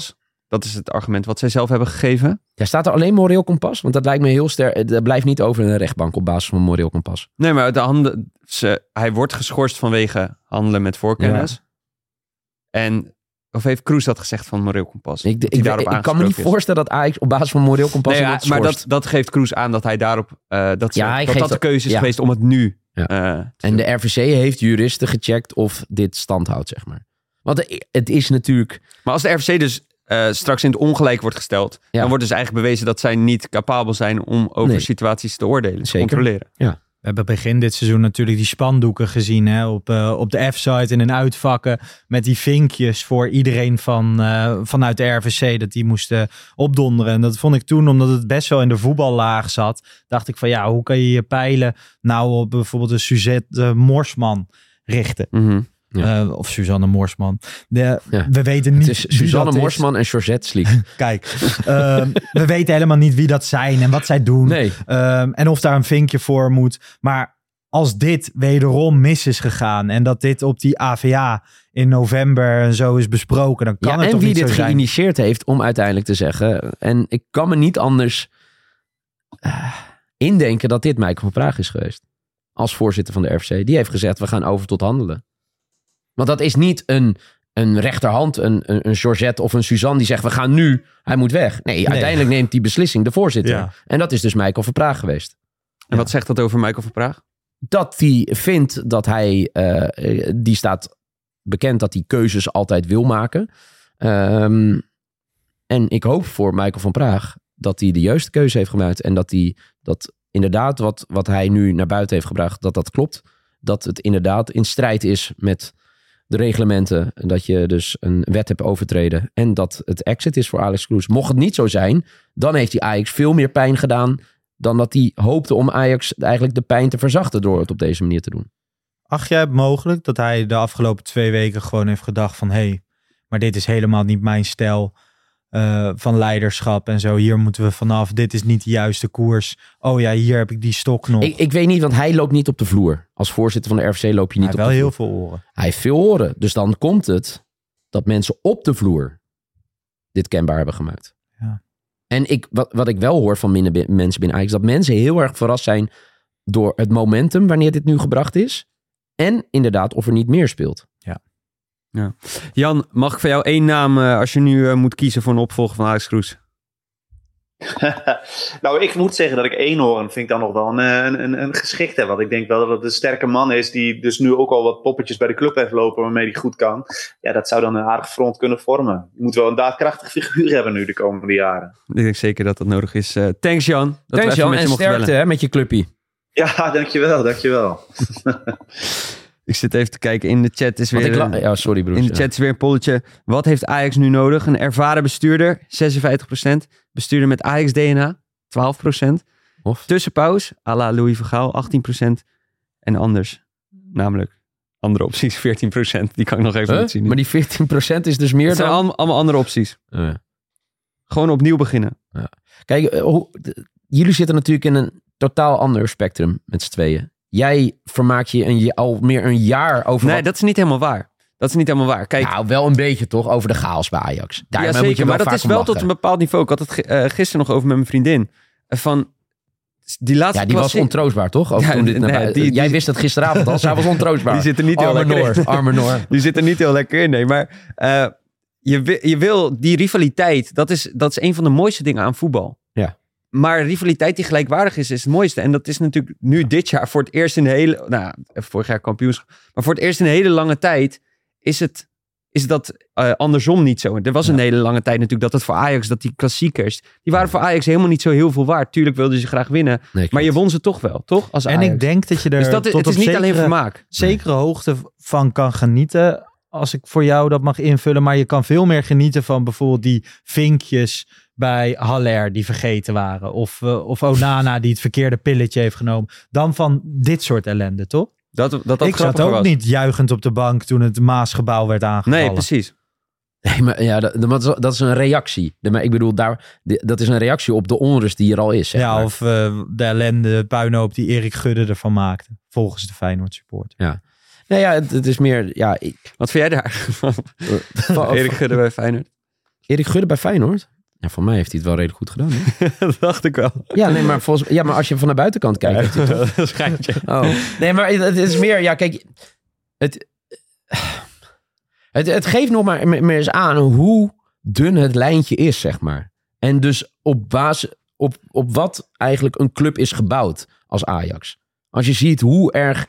Dat is het argument wat zij zelf hebben gegeven. Ja, staat er alleen moreel kompas? Want dat lijkt me heel sterk. Dat blijft niet over een rechtbank op basis van moreel kompas. Nee, maar hij wordt geschorst vanwege handelen met voorkennis. Ja. En of heeft Kroes dat gezegd van moreel kompas? Ik kan me niet voorstellen dat Ajax op basis van moreel kompas wordt geschorst. Maar dat geeft Kroes aan dat hij daarop... dat de keuze is geweest om het nu... En de RVC heeft juristen gecheckt of dit stand houdt, zeg maar. Want het is natuurlijk... Maar als de RVC dus straks in het ongelijk wordt gesteld... dan wordt dus eigenlijk bewezen dat zij niet capabel zijn om over situaties te oordelen. Te controleren. Ja. We hebben begin dit seizoen natuurlijk die spandoeken gezien hè, op de F-site in een uitvakken met die vinkjes voor iedereen vanuit de RVC dat die moesten opdonderen. En dat vond ik toen, omdat het best wel in de voetballaag zat, dacht ik van ja, hoe kan je je pijlen nou op bijvoorbeeld een Suzette Morsman richten? Mm-hmm. Ja. Of Suzanne Morsman. We weten niet. Het is Suzanne Morsman en Georgette Sliek. Kijk, we weten helemaal niet wie dat zijn en wat zij doen. Nee. En of daar een vinkje voor moet. Maar als dit wederom mis is gegaan en dat dit op die AVA in november en zo is besproken, dan kan het toch niet zo zijn. En wie dit geïnitieerd heeft om uiteindelijk te zeggen, en ik kan me niet anders indenken dat dit Michael van Praag is geweest. Als voorzitter van de RVC. Die heeft gezegd, we gaan over tot handelen. Want dat is niet een rechterhand, een Georgette of een Suzanne die zegt, we gaan nu, hij moet weg. Nee, uiteindelijk neemt die beslissing de voorzitter. Ja. En dat is dus Michael van Praag geweest. En wat zegt dat over Michael van Praag? Dat hij vindt dat hij, die staat bekend dat hij keuzes altijd wil maken. En ik hoop voor Michael van Praag dat hij de juiste keuze heeft gemaakt. En dat hij dat inderdaad wat hij nu naar buiten heeft gebracht, dat klopt. Dat het inderdaad in strijd is met de reglementen, dat je dus een wet hebt overtreden en dat het exit is voor Alex Kroes. Mocht het niet zo zijn, dan heeft hij Ajax veel meer pijn gedaan dan dat hij hoopte om Ajax eigenlijk de pijn te verzachten door het op deze manier te doen. Acht jij het mogelijk dat hij de afgelopen 2 weken gewoon heeft gedacht van hé, maar dit is helemaal niet mijn stijl van leiderschap en zo. Hier moeten we vanaf. Dit is niet de juiste koers. Oh ja, hier heb ik die stok nog. Ik weet niet, want hij loopt niet op de vloer. Als voorzitter van de RVC loop je niet op de vloer. Hij heeft wel heel veel oren. Hij heeft veel oren. Dus dan komt het dat mensen op de vloer dit kenbaar hebben gemaakt. Ja. En wat ik wel hoor van mensen binnen Ajax, dat mensen heel erg verrast zijn door het momentum wanneer dit nu gebracht is. En inderdaad of er niet meer speelt. Ja. Jan, mag ik van jou 1 naam als je nu moet kiezen voor een opvolger van Alex Kroes? Nou, ik moet zeggen dat ik Eenhoorn vind ik dan nog wel een geschikte. Want ik denk wel dat het een sterke man is die dus nu ook al wat poppetjes bij de club heeft lopen waarmee hij goed kan. Ja, dat zou dan een aardig front kunnen vormen. Je moet wel een daadkrachtig figuur hebben nu de komende jaren. Ik denk zeker dat dat nodig is. Thanks Jan. Thanks Jan en sterkte met je clubpie. Ja, dankjewel. Ik zit even te kijken. In de chat is weer... sorry broers. In de chat is weer een polletje. Wat heeft Ajax nu nodig? Een ervaren bestuurder, 56%. Bestuurder met Ajax DNA, 12%. Of? Tussenpaus, à la Louis van Gaal, 18%. En anders, namelijk andere opties, 14%. Die kan ik nog even zien. Maar die 14% is dus meer dan... Het zijn allemaal andere opties. Gewoon opnieuw beginnen. Ja. Kijk, jullie zitten natuurlijk in een totaal ander spectrum met z'n tweeën. Jij vermaakt je al meer een jaar over... Nee, dat is niet helemaal waar. Kijk, nou, wel een beetje toch over de chaos bij Ajax. Ja, zeker, maar dat is wel tot een bepaald niveau. Ik had het gisteren nog over met mijn vriendin. Die laatste die was ontroostbaar, toch? Jij wist het gisteravond al. Zij was ontroostbaar. Die zit er niet heel lekker in. Arme Noor. Die zit er niet heel lekker in, nee. Maar je wil die rivaliteit... Dat is een van de mooiste dingen aan voetbal. Ja. Maar rivaliteit die gelijkwaardig is het mooiste. En dat is natuurlijk nu dit jaar voor het eerst in de hele... Nou, vorig jaar kampioenschap. Maar voor het eerst in een hele lange tijd is dat andersom niet zo. Er was een hele lange tijd natuurlijk dat het voor Ajax, dat die klassiekers, die waren voor Ajax helemaal niet zo heel veel waard. Tuurlijk wilden ze graag winnen, maar je won ze toch wel, toch? Als Ajax. En ik denk dat je er dus het is niet alleen vermaak. Zekere hoogte van kan genieten, als ik voor jou dat mag invullen. Maar je kan veel meer genieten van bijvoorbeeld die vinkjes bij Haller die vergeten waren. Of Onana die het verkeerde pilletje heeft genomen. Dan van dit soort ellende, toch? Dat ik zat ook niet juichend op de bank toen het Maasgebouw werd aangevallen. Nee, precies. Nee, maar ja, dat is een reactie. Maar ik bedoel, dat is een reactie op de onrust die er al is. Zeg maar. Of de ellende puinhoop die Erik Gudde ervan maakte. Volgens de Feyenoord support. Ja. Nou ja, het is meer... Ja, wat vind jij daar van Erik Gudde bij Feyenoord? Erik Gudde bij Feyenoord? Ja, voor mij heeft hij het wel redelijk goed gedaan. Hè? Dat dacht ik wel. Ja, nee, maar maar als je van de buitenkant kijkt... heeft hij toch... Dat schijntje. Oh. Nee, maar het is meer... Ja, kijk... Het geeft nog maar eens aan hoe dun het lijntje is, zeg maar. En dus op wat eigenlijk een club is gebouwd als Ajax. Als je ziet hoe erg...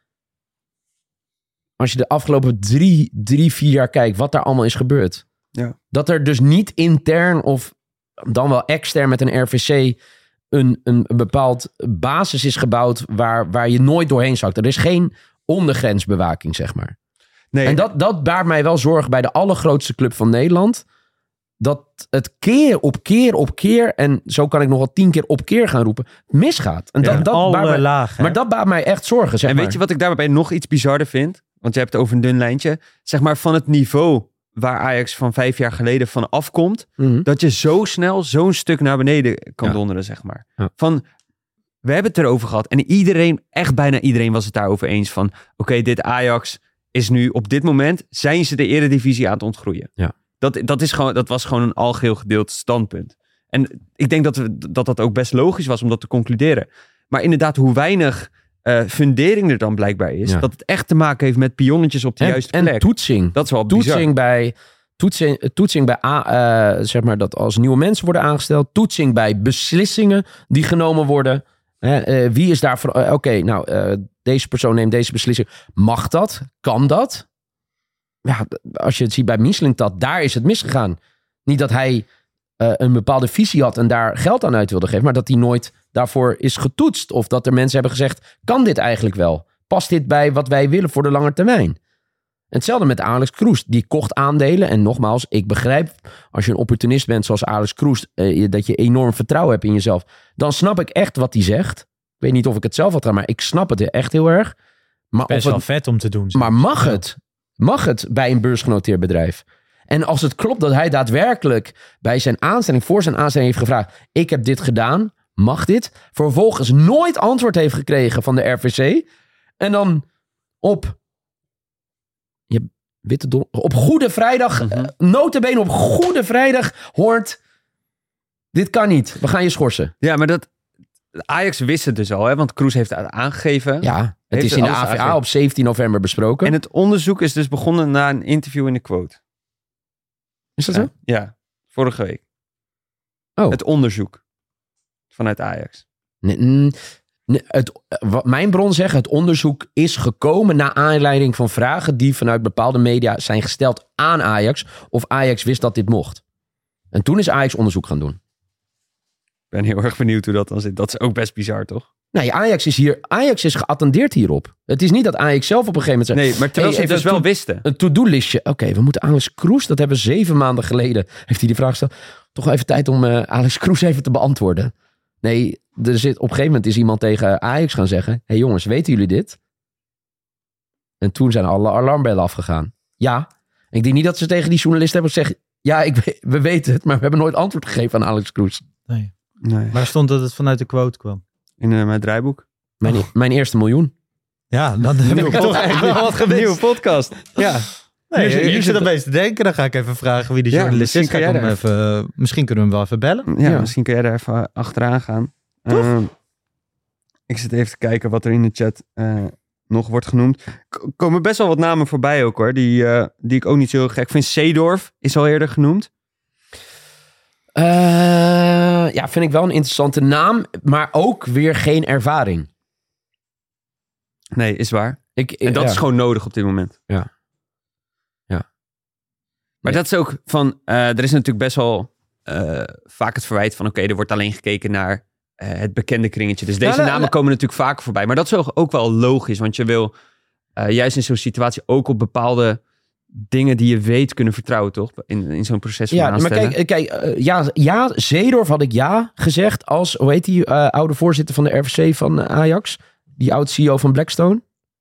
Als je de afgelopen 4 jaar kijkt wat daar allemaal is gebeurd. Ja. Dat er dus niet intern of dan wel extern met een RVC een bepaald basis is gebouwd waar je nooit doorheen zakt. Er is geen ondergrensbewaking, zeg maar. Nee. En dat baart mij wel zorgen bij de allergrootste club van Nederland. Dat het keer op keer, en zo kan ik nog wel 10 keer op keer gaan roepen, misgaat. En lagen. Maar dat baart mij echt zorgen, zeg en maar. weet je wat ik daarbij nog iets bizarder vind? Want je hebt het over een dun lijntje. Zeg maar van het niveau waar Ajax van 5 jaar geleden van afkomt, dat je zo snel zo'n stuk naar beneden kan donderen, zeg maar. Ja. We hebben het erover gehad en echt bijna iedereen was het daarover eens van, oké, dit Ajax is nu op dit moment, zijn ze de eredivisie aan het ontgroeien. Ja. Dat was gewoon een algeheel gedeeld standpunt. En ik denk dat ook best logisch was om dat te concluderen. Maar inderdaad, hoe weinig fundering er dan blijkbaar is, dat het echt te maken heeft met pionnetjes op de juiste plek. En toetsing. Dat is wel bizar. Toetsing bij zeg maar dat als nieuwe mensen worden aangesteld. Toetsing bij beslissingen die genomen worden. Wie is daarvoor... Oké, deze persoon neemt deze beslissing. Mag dat? Kan dat? Ja, als je het ziet bij Mislintat, daar is het misgegaan. Niet dat hij een bepaalde visie had en daar geld aan uit wilde geven, maar dat hij nooit daarvoor is getoetst. Of dat er mensen hebben gezegd, kan dit eigenlijk wel? Past dit bij wat wij willen voor de lange termijn? En hetzelfde met Alex Kroes. Die kocht aandelen. En nogmaals, ik begrijp, als je een opportunist bent zoals Alex Kroes, dat je enorm vertrouwen hebt in jezelf. Dan snap ik echt wat hij zegt. Ik weet niet of ik het zelf had gedaan, maar ik snap het echt heel erg. Maar best wel vet om te doen. Maar mag het? Mag het bij een beursgenoteerd bedrijf? En als het klopt dat hij daadwerkelijk bij zijn aanstelling, voor zijn aanstelling heeft gevraagd, ik heb dit gedaan, mag dit? Vervolgens nooit antwoord heeft gekregen van de RVC. En dan op Goede Vrijdag, nota bene op Goede Vrijdag hoort, dit kan niet, we gaan je schorsen. Ja, maar Ajax wist het dus al, hè? Want Kroes heeft het aangegeven. Ja, het is in de AVA op 17 november besproken. En het onderzoek is dus begonnen na een interview in de Quote. Is dat zo? Ja, vorige week. Oh. Het onderzoek vanuit Ajax. Wat mijn bron zegt, het onderzoek is gekomen naar aanleiding van vragen die vanuit bepaalde media zijn gesteld aan Ajax. Of Ajax wist dat dit mocht. En toen is Ajax onderzoek gaan doen. Ik ben heel erg benieuwd hoe dat dan zit. Dat is ook best bizar, toch? Nee, Ajax is geattendeerd hierop. Het is niet dat Ajax zelf op een gegeven moment Nee, maar terwijl ze het dus wel wisten. Een to-do-listje. Oké, we moeten Alex Kroes, dat hebben we 7 maanden geleden, heeft hij die vraag gesteld. Toch even tijd om Alex Kroes even te beantwoorden. Nee, op een gegeven moment is iemand tegen Ajax gaan zeggen, hey jongens, weten jullie dit? En toen zijn alle alarmbellen afgegaan. Ja, ik denk niet dat ze tegen die journalisten hebben gezegd, ja, we weten het, maar we hebben nooit antwoord gegeven aan Alex Kroes. Nee. Maar stond dat het vanuit de Quote kwam? In mijn draaiboek. Mijn eerste miljoen. Ja, dan heb ik toch eigenlijk wel wat gemist. Nieuwe podcast. Ja. Nee, ik zit opeens te denken. Dan ga ik even vragen wie de journalist is. Misschien kunnen we hem wel even bellen. Ja, misschien kun jij daar even achteraan gaan. Ik zit even te kijken wat er in de chat nog wordt genoemd. Komen best wel wat namen voorbij ook hoor. Die ik ook niet zo gek vind. Seedorf is al eerder genoemd. Ja, vind ik wel een interessante naam. Maar ook weer geen ervaring. Nee, is waar. En dat is gewoon nodig op dit moment. Ja. Maar dat is ook van... er is natuurlijk best wel vaak het verwijt van... Oké, er wordt alleen gekeken naar het bekende kringetje. Dus deze namen komen natuurlijk vaker voorbij. Maar dat is ook wel logisch. Want je wil juist in zo'n situatie ook op bepaalde dingen die je weet kunnen vertrouwen, toch? In zo'n proces van aanstellen. Maar kijk, Seedorf had ik gezegd als, hoe heet die oude voorzitter van de RVC van Ajax? Die oud-CEO van Blackstone?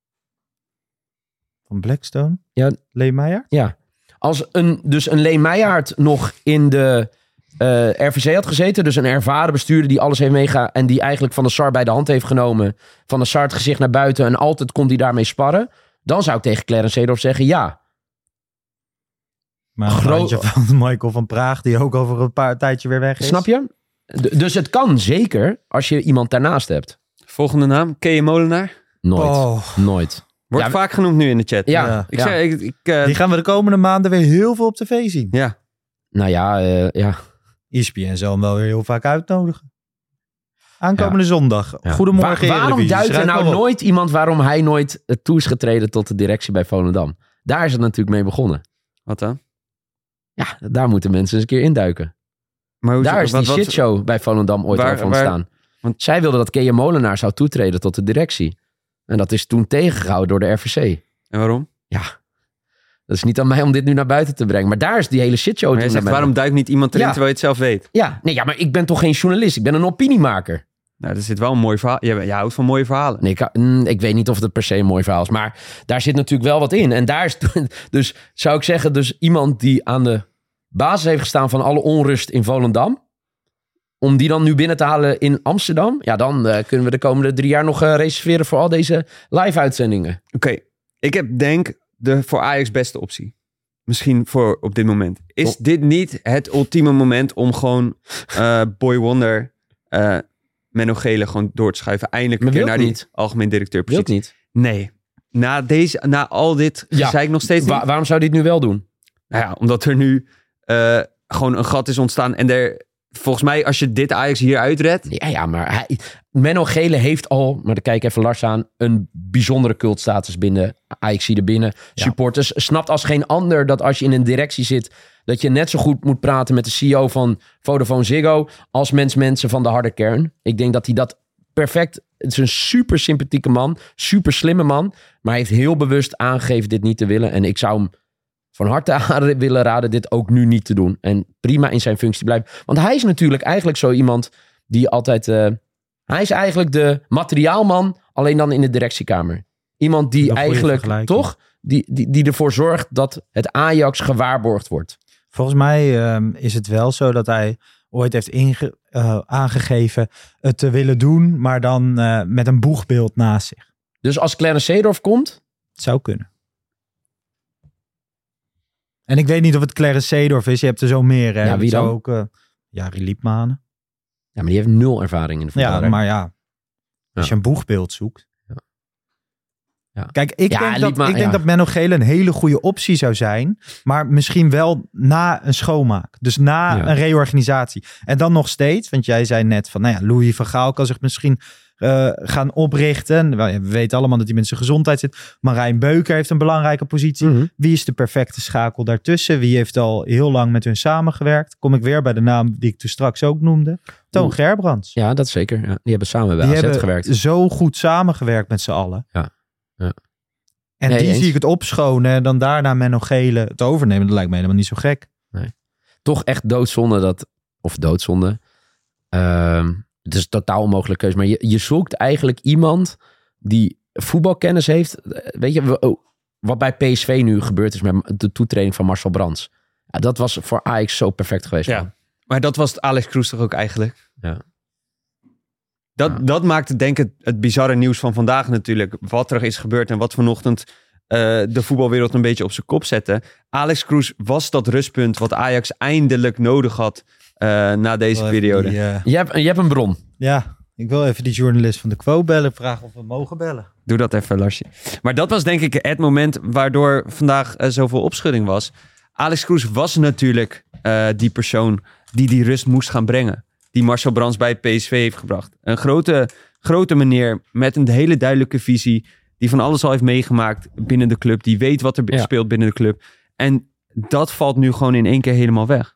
Van Blackstone? Ja. Leen Meijer? Ja. Als een Leen Meijaard nog in de RVC had gezeten, dus een ervaren bestuurder die alles heeft meegaan en die eigenlijk Van der Sar bij de hand heeft genomen, Van der Sar het gezicht naar buiten en altijd komt hij daarmee sparren, dan zou ik tegen Clarence Seedorf zeggen ja. Maar een handje van Michael van Praag, die ook over een paar tijdje weer weg is. Snap je? Dus het kan zeker als je iemand daarnaast hebt. Volgende naam, Kea Molenaar. Nooit. Wordt vaak genoemd nu in de chat. Ja. Die gaan we de komende maanden weer heel veel op tv zien. Ja. Nou ja. ESPN zal hem wel weer heel vaak uitnodigen. Aankomende zondag. Ja. Goedemorgen Waarom Eredivisie. duidt er Schrijf nou maar op. nooit iemand waarom hij nooit toe is getreden tot de directie bij Volendam? Daar is het natuurlijk mee begonnen. Wat dan? Ja, daar moeten mensen eens een keer induiken. Maar hoe, Daar is die shitshow bij Volendam ooit over ontstaan. Want zij wilden dat Kea Molenaar zou toetreden tot de directie. En dat is toen tegengehouden door de RVC. En waarom? Ja, dat is niet aan mij om dit nu naar buiten te brengen. Maar daar is die hele shitshow Maar toen jij zegt, naar waarom duikt niet iemand erin terwijl je het zelf weet? Ja, maar ik ben toch geen journalist? Ik ben een opiniemaker. Nou, er zit wel een mooi verhaal. Je houdt van mooie verhalen. Nee, ik weet niet of het per se een mooi verhaal is. Maar daar zit natuurlijk wel wat in. En daar is dus zou ik zeggen, dus iemand die aan de basis heeft gestaan van alle onrust in Volendam. Om die dan nu binnen te halen in Amsterdam. Ja, dan kunnen we de komende 3 jaar nog reserveren voor al deze live-uitzendingen. Oké, ik heb denk de voor Ajax beste optie. Misschien voor op dit moment. Is dit niet het ultieme moment om gewoon Boy Wonder, Menno Gele gewoon door te schuiven? Eindelijk een keer naar die algemeen directeur Wilt niet? Nee. Na al dit zei ik nog steeds niet. Waarom zou hij het nu wel doen? Nou ja, omdat er nu gewoon een gat is ontstaan en volgens mij, als je dit Ajax hier uitredt... Ja, maar Menno Gele heeft al, maar dan kijk even Lars aan, een bijzondere cultstatus binnen Ajax hier binnen. Ja. Supporters snapt als geen ander dat als je in een directie zit, dat je net zo goed moet praten met de CEO van Vodafone Ziggo als mensen van de harde kern. Ik denk dat hij dat perfect... Het is een super sympathieke man, super slimme man, maar hij heeft heel bewust aangegeven dit niet te willen. En ik zou hem van harte willen raden dit ook nu niet te doen. En prima in zijn functie blijven. Want hij is natuurlijk eigenlijk zo iemand die altijd... hij is eigenlijk de materiaalman, alleen dan in de directiekamer. Iemand die eigenlijk, toch? Die ervoor zorgt dat het Ajax gewaarborgd wordt. Volgens mij is het wel zo dat hij ooit heeft aangegeven het te willen doen, maar dan met een boegbeeld naast zich. Dus als Clarence Seedorf komt? Het zou kunnen. En ik weet niet of het Clarence Seedorf is. Je hebt er zo meer. Hè? Ja, wie dan? Ook, Jari Liepmanen. Ja, maar die heeft 0 ervaring in de voetbal. Ja, maar als je een boegbeeld zoekt. Ja. Kijk, ik denk dat Menno Gele een hele goede optie zou zijn. Maar misschien wel na een schoonmaak. Dus na een reorganisatie. En dan nog steeds, want jij zei net van, Louis van Gaal kan zich misschien gaan oprichten. We weten allemaal dat hij met zijn gezondheid zit. Marijn Beuker heeft een belangrijke positie. Mm-hmm. Wie is de perfecte schakel daartussen? Wie heeft al heel lang met hun samengewerkt? Kom ik weer bij de naam die ik toen straks ook noemde. Toon Gerbrands. Ja, dat zeker. Ja, die hebben samen bij AZ gewerkt. Zo goed samengewerkt met z'n allen. Ja. En die zie ik het opschonen en dan daarna Menno Gele het overnemen. Dat lijkt me helemaal niet zo gek. Nee. Toch echt doodzonde doodzonde. Het is een totaal onmogelijke keuze. Maar je zoekt eigenlijk iemand die voetbalkennis heeft. Weet je, wat bij PSV nu gebeurd is met de toetreding van Marcel Brands. Ja, dat was voor Ajax zo perfect geweest. Ja, man. Maar dat was Alex Kroes toch ook eigenlijk? Ja. Dat maakt denk ik het bizarre nieuws van vandaag natuurlijk. Wat er is gebeurd en wat vanochtend de voetbalwereld een beetje op zijn kop zette. Alex Kroes was dat rustpunt wat Ajax eindelijk nodig had na deze periode. Je hebt een bron. Ja, ik wil even die journalist van de Quo bellen. Vragen of we mogen bellen. Doe dat even, Larsje. Maar dat was denk ik het moment waardoor vandaag zoveel opschudding was. Alex Kroes was natuurlijk die persoon die rust moest gaan brengen. Die Marcel Brands bij PSV heeft gebracht. Een grote meneer met een hele duidelijke visie. Die van alles al heeft meegemaakt binnen de club. Die weet wat er speelt binnen de club. En dat valt nu gewoon in één keer helemaal weg.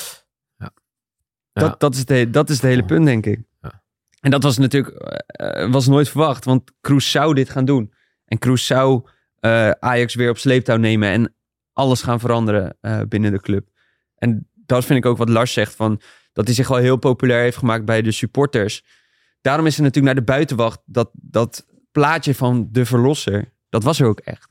Ja. Dat is het hele punt, denk ik. Ja. En dat was natuurlijk was nooit verwacht. Want Kroes zou dit gaan doen. En Kroes zou Ajax weer op sleeptouw nemen. En alles gaan veranderen binnen de club. En dat vind ik ook wat Lars zegt van... dat hij zich al heel populair heeft gemaakt bij de supporters. Daarom is er natuurlijk naar de buitenwacht... dat plaatje van de verlosser... dat was er ook echt.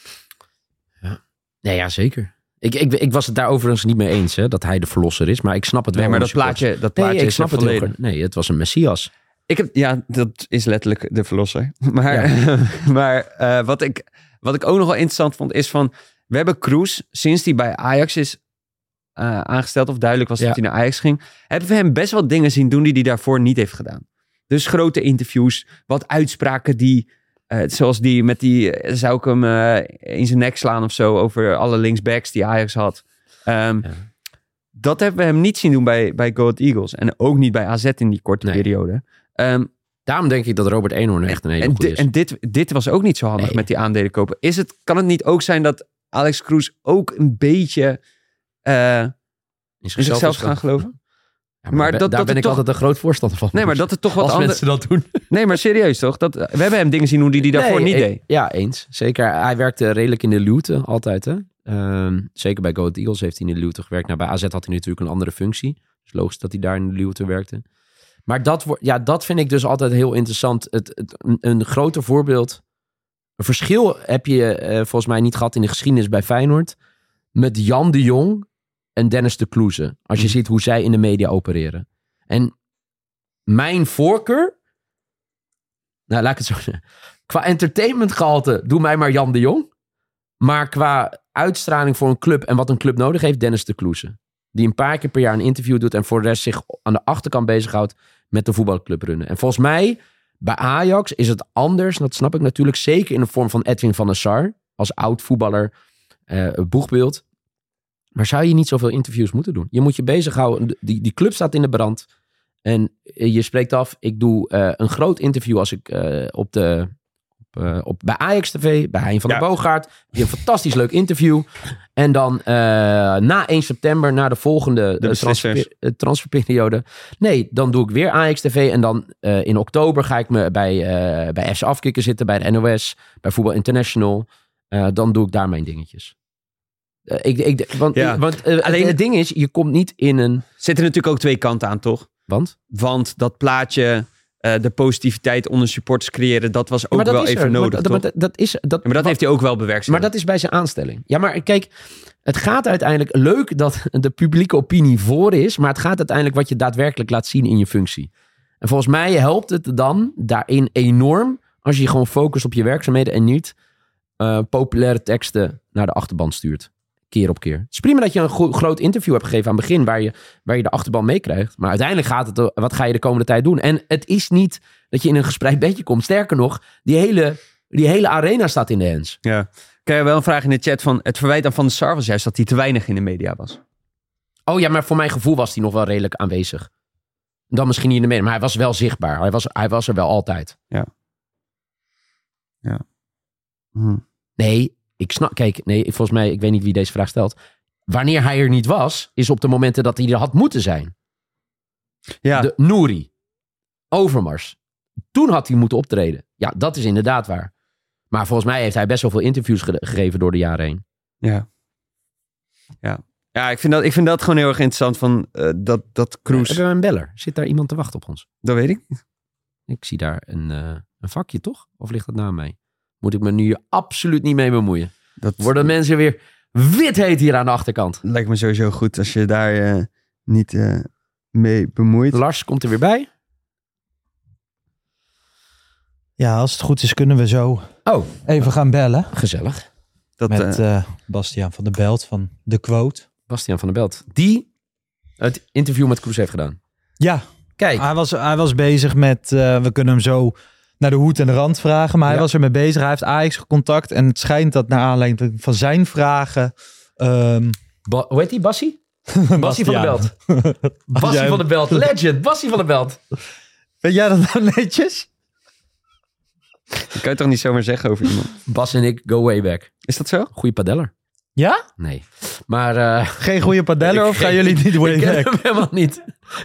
Ja, zeker. Ik was het daar overigens niet mee eens... Hè, dat hij de verlosser is. Maar ik snap het wel. Nee, maar dat plaatje ik snap het volledig. Nee, het was een Messias. Dat is letterlijk de verlosser. Maar, maar wat ik ook nog wel interessant vond... is van... We hebben Kroes, sinds hij bij Ajax is aangesteld, of duidelijk was dat hij naar Ajax ging, hebben we hem best wel dingen zien doen die hij daarvoor niet heeft gedaan. Dus grote interviews, wat uitspraken die, zoals die met die, zou ik hem in zijn nek slaan of zo, over alle linksbacks die Ajax had. Dat hebben we hem niet zien doen bij Go Ahead Eagles. En ook niet bij AZ in die korte periode. Daarom denk ik dat Robert Eenhoorn echt een hele goede is. En dit was ook niet zo handig met die aandelen kopen. Kan het niet ook zijn dat Alex Kroes ook een beetje in zichzelf gaan geloven? Ja, maar daar ben ik altijd een groot voorstander van. Nee, maar dat het toch wat anders... mensen dat doen. Nee, maar serieus toch? We hebben hem dingen zien doen die hij daarvoor niet deed. Ja, eens. Zeker. Hij werkte redelijk in de luwte altijd. Hè? Zeker bij Go Ahead Eagles heeft hij in de luwte gewerkt. Nou, bij AZ had hij natuurlijk een andere functie. Dus logisch dat hij daar in de luwte werkte. Maar dat vind ik dus altijd heel interessant. Een groter voorbeeld. Een verschil heb je volgens mij niet gehad in de geschiedenis bij Feyenoord. Met Jan de Jong en Dennis de Kloeze. Als je ziet hoe zij in de media opereren. En mijn voorkeur... Nou, laat ik het zo zeggen. Qua entertainmentgehalte doe mij maar Jan de Jong. Maar qua uitstraling voor een club en wat een club nodig heeft, Dennis de Kloeze. Die een paar keer per jaar een interview doet en voor de rest zich aan de achterkant bezighoudt met de voetbalclub runnen. En volgens mij, bij Ajax is het anders. Dat snap ik natuurlijk zeker in de vorm van Edwin van der Sar. Als oud voetballer, boegbeeld. Maar zou je niet zoveel interviews moeten doen? Je moet je bezighouden. Die club staat in de brand. En je spreekt af, ik doe een groot interview als ik bij Ajax TV, bij Hein van der Boogaard. Die een fantastisch leuk interview. En dan na 1 september, na de volgende transferperiode. Nee, dan doe ik weer Ajax TV. En dan in oktober ga ik me bij FC Afkikken zitten, bij de NOS, bij Voetbal International. Dan doe ik daar mijn dingetjes. Alleen het ding is, je komt niet in een... Zitten natuurlijk ook twee kanten aan, toch? Want dat plaatje... de positiviteit onder supporters creëren, dat was ook wel even nodig. Maar dat heeft hij ook wel bewerkstelligd. Maar dat is bij zijn aanstelling. Ja, maar kijk, het gaat uiteindelijk leuk dat de publieke opinie voor is, maar het gaat uiteindelijk wat je daadwerkelijk laat zien in je functie. En volgens mij helpt het dan daarin enorm als je gewoon focust op je werkzaamheden en niet populaire teksten naar de achterban stuurt. Keer op keer. Het is prima dat je een groot interview hebt gegeven aan het begin waar je de achterban meekrijgt. Maar uiteindelijk gaat het wat ga je de komende tijd doen? En het is niet dat je in een gespreid bedje komt. Sterker nog, die hele arena staat in de hands. Ja. Krijg je wel een vraag in de chat van het verwijt aan Van der Sar was juist dat hij te weinig in de media was. Oh ja, maar voor mijn gevoel was hij nog wel redelijk aanwezig. Dan misschien niet in de media, maar hij was wel zichtbaar. Hij was er wel altijd. Ja. Nee, volgens mij, ik weet niet wie deze vraag stelt. Wanneer hij er niet was, is op de momenten dat hij er had moeten zijn. Ja. De Nouri. Overmars. Toen had hij moeten optreden. Ja, dat is inderdaad waar. Maar volgens mij heeft hij best wel veel interviews gegeven door de jaren heen. Ja. Ja, ik vind dat gewoon heel erg interessant van dat Kroes... Hebben we een beller? Zit daar iemand te wachten op ons? Dat weet ik. Ik zie daar een vakje, toch? Of ligt dat na mij? Moet ik me nu hier absoluut niet mee bemoeien. Worden mensen weer wit heet hier aan de achterkant. Lijkt me sowieso goed als je daar niet mee bemoeit. Lars komt er weer bij. Ja, als het goed is kunnen we zo even gaan bellen. Gezellig. Met Bastiaan van der Belt van The Quote. Bastiaan van der Belt. Die het interview met Kroes heeft gedaan. Ja, kijk. Hij was bezig met, we kunnen hem zo naar de hoed en de rand vragen. Maar hij was ermee bezig. Hij heeft Ajax gecontact. En het schijnt dat naar aanleiding van zijn vragen... hoe heet die? Bassie? Bassie van der Belt. Bassie van der Belt. Legend. Bassie van der Belt. Weet jij dat nou netjes? Dat kan je toch niet zomaar zeggen over iemand? Bas en ik go way back. Is dat zo? Goeie padeller. Ja? Nee. Maar... geen goede padeller of gaan jullie niet way back? Ik ken hem helemaal niet.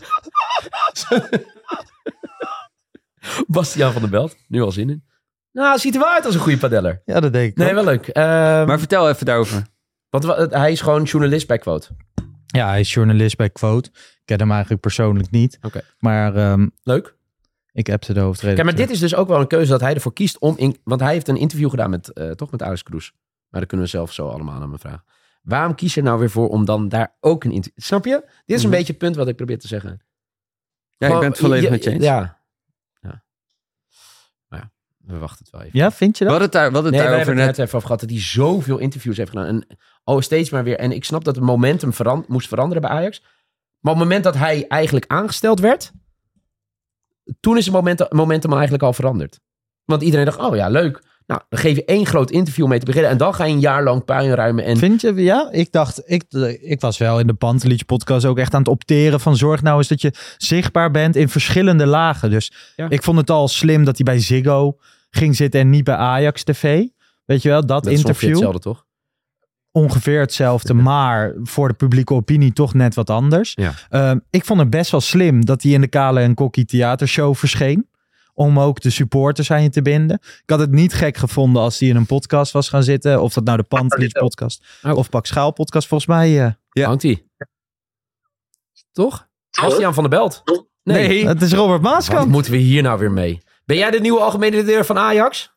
Bastiaan van der Belt. Nu al zin in. Nou, ziet er wel uit als een goede padeller. Ja, dat denk ik. Nee, wel leuk. Maar vertel even daarover. Want hij is gewoon journalist bij Quote. Ja, hij is journalist bij Quote. Ik ken hem eigenlijk persoonlijk niet. Oké. Maar... leuk. Ik appte de hoofdredacteur. Kijk, maar dit is dus ook wel een keuze dat hij ervoor kiest om... want hij heeft een interview gedaan met Alex Kroes. Maar dat kunnen we zelf zo allemaal aan me vragen. Waarom kies je nou weer voor om dan daar ook een interview... Snap je? Dit is een beetje het punt wat ik probeer te zeggen. Ja, ik ben het volledig met je eens. Ja. We wachten het wel even. Ja, vind je dat? We hadden het We hebben daarover het net. net even over gehad dat hij zoveel interviews heeft gedaan. En steeds maar weer. En ik snap dat het momentum moest veranderen bij Ajax. Maar op het moment dat hij eigenlijk aangesteld werd, toen is het momentum eigenlijk al veranderd. Want iedereen dacht, oh ja, leuk. Nou, dan geef je 1 groot interview mee te beginnen. En dan ga je een jaar lang puin ruimen. En Vind je? Ja, ik dacht, ik was wel in de Pantelich podcast ook echt aan het opteren van zorg nou eens dat je zichtbaar bent in verschillende lagen. Dus Ja. ik vond het al slim dat hij bij Ziggo ging zitten en niet bij Ajax TV. Weet je wel, dat is ongeveer interview. hetzelfde, toch? Ongeveer hetzelfde, maar voor de publieke opinie toch net wat anders. Ja. Ik vond het best wel slim dat hij in de Kale en Kokkie theatershow verscheen. Om ook de supporters aan je te binden. Ik had het niet gek gevonden als hij in een podcast was gaan zitten. Of dat nou de Pantelich podcast of Pak Schaal podcast. Volgens mij... Ja. Hangt hij. Toch? Bastiaan van der Belt. Nee. Het is Robert Wat Maaskant. moeten we hier nou weer mee? Ben jij de nieuwe algemene directeur van Ajax?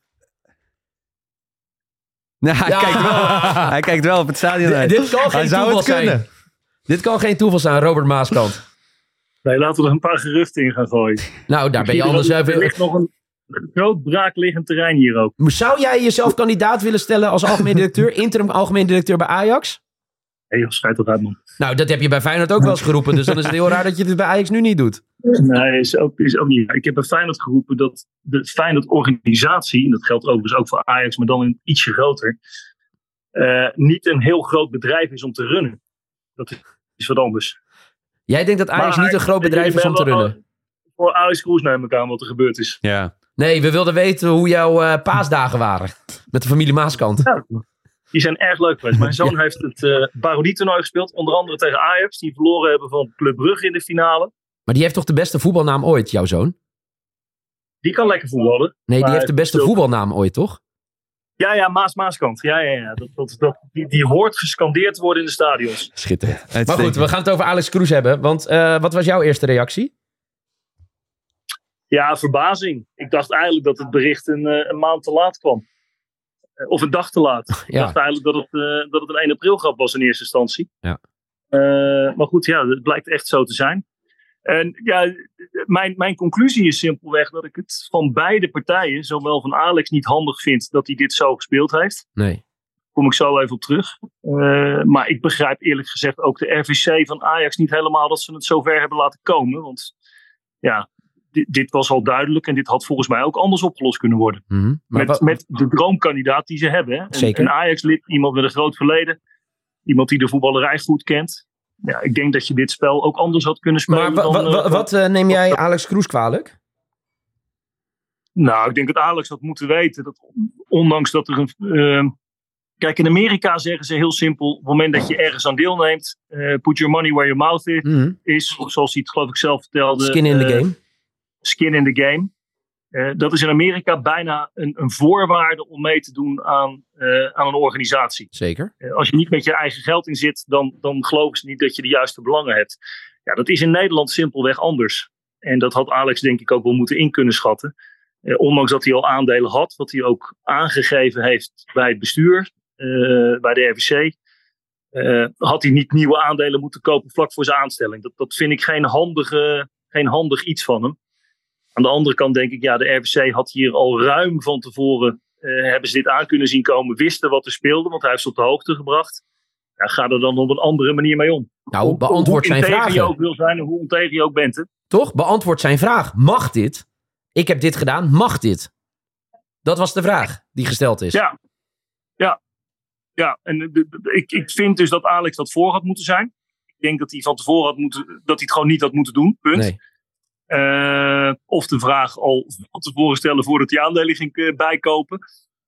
Nou, Ja. hij kijkt wel op het stadion uit. Dit kan Hij geen zou toeval het kunnen. zijn. Dit kan geen toeval zijn, Robert Maaskant. Nee, laten we er een paar geruchten in gaan gooien. Nou, daar ben je Er anders ligt even... nog een groot braakliggend terrein hier ook. Zou jij jezelf kandidaat willen stellen als algemeen directeur, interim algemeen directeur bij Ajax? Hé, joh, schijt toch uit, man. Nou, dat heb je bij Feyenoord ook wel eens geroepen. Dus dan is het heel raar dat je dit bij Ajax nu niet doet. Nee, is ook niet. Ik heb bij Feyenoord geroepen dat de Feyenoord-organisatie, en dat geldt overigens ook voor Ajax, maar dan in ietsje groter, niet een heel groot bedrijf is om te runnen. Dat is wat anders. Jij denkt dat Ajax Maar niet een groot bedrijf is om te runnen? Voor Alex Kroes neem ik aan wat er gebeurd is. Ja. Nee, we wilden weten hoe jouw paasdagen waren. Met de familie Maaskant. Ja, die zijn erg leuk geweest. Mijn zoon heeft het Baronie-toernooi gespeeld. Onder andere tegen Ajax. Die verloren hebben van Club Brugge in de finale. Maar die heeft toch de beste voetbalnaam ooit, jouw zoon? Die kan lekker voetballen. Nee, die Maar heeft de beste speelt- voetbalnaam ooit, toch? Ja, Maaskant. Ja. Die hoort gescandeerd te worden in de stadions. Schitterend. Maar goed, we gaan het over Alex Kroes hebben. Want wat was jouw eerste reactie? Ja, verbazing. Ik dacht eigenlijk dat het bericht een maand te laat kwam. Of een dag te laat. Ik Ja. dacht eigenlijk dat het een 1 april grap was in eerste instantie. Ja. Maar goed, ja, het blijkt echt zo te zijn. En ja, mijn conclusie is simpelweg dat ik het van beide partijen, zowel van Alex, niet handig vind dat hij dit zo gespeeld heeft. Nee. Kom ik zo even op terug. Maar ik begrijp eerlijk gezegd ook de RVC van Ajax niet helemaal dat ze het zover hebben laten komen. Want ja, dit was al duidelijk en dit had volgens mij ook anders opgelost kunnen worden. Mhm. Maar Met de droomkandidaat die ze hebben. Hè? Zeker. Een Ajax-lid, iemand met een groot verleden. Iemand die de voetballerij goed kent. Ja, ik denk dat je dit spel ook anders had kunnen spelen. wat neem jij Alex Kroes kwalijk? Nou, ik denk dat Alex had moeten weten. Dat ondanks dat er een... Kijk, in Amerika zeggen ze heel simpel. Op het moment dat je ergens aan deelneemt. Put your money where your mouth is. Of zoals hij het geloof ik zelf vertelde. Skin in the game. Skin in the game. Dat is in Amerika bijna een voorwaarde om mee te doen aan een organisatie. Zeker. Als je niet met je eigen geld in zit, dan geloven ze niet dat je de juiste belangen hebt. Ja, dat is in Nederland simpelweg anders. En dat had Alex denk ik ook wel moeten in kunnen schatten. Ondanks dat hij al aandelen had, wat hij ook aangegeven heeft bij het bestuur, bij de RVC. Had hij niet nieuwe aandelen moeten kopen vlak voor zijn aanstelling. Dat vind ik geen handig iets van hem. Aan de andere kant denk ik, ja, de RVC had hier al ruim van tevoren, hebben ze dit aan kunnen zien komen, wisten wat er speelde, want hij heeft ze op de hoogte gebracht. Ja, ga er dan op een andere manier mee om. Nou, beantwoord zijn Hoe integer je vragen. ook wil zijn en hoe onteger je ook bent. Hè? Toch? Beantwoord zijn vraag. Mag dit? Ik heb dit gedaan. Mag dit? Dat was de vraag die gesteld is. Ja, en ik vind dus dat Alex dat voor had moeten zijn. Ik denk dat hij van tevoren dat hij het gewoon niet had moeten doen. Punt. Nee. Of de vraag al van tevoren stellen voordat hij aandelen ging bijkopen.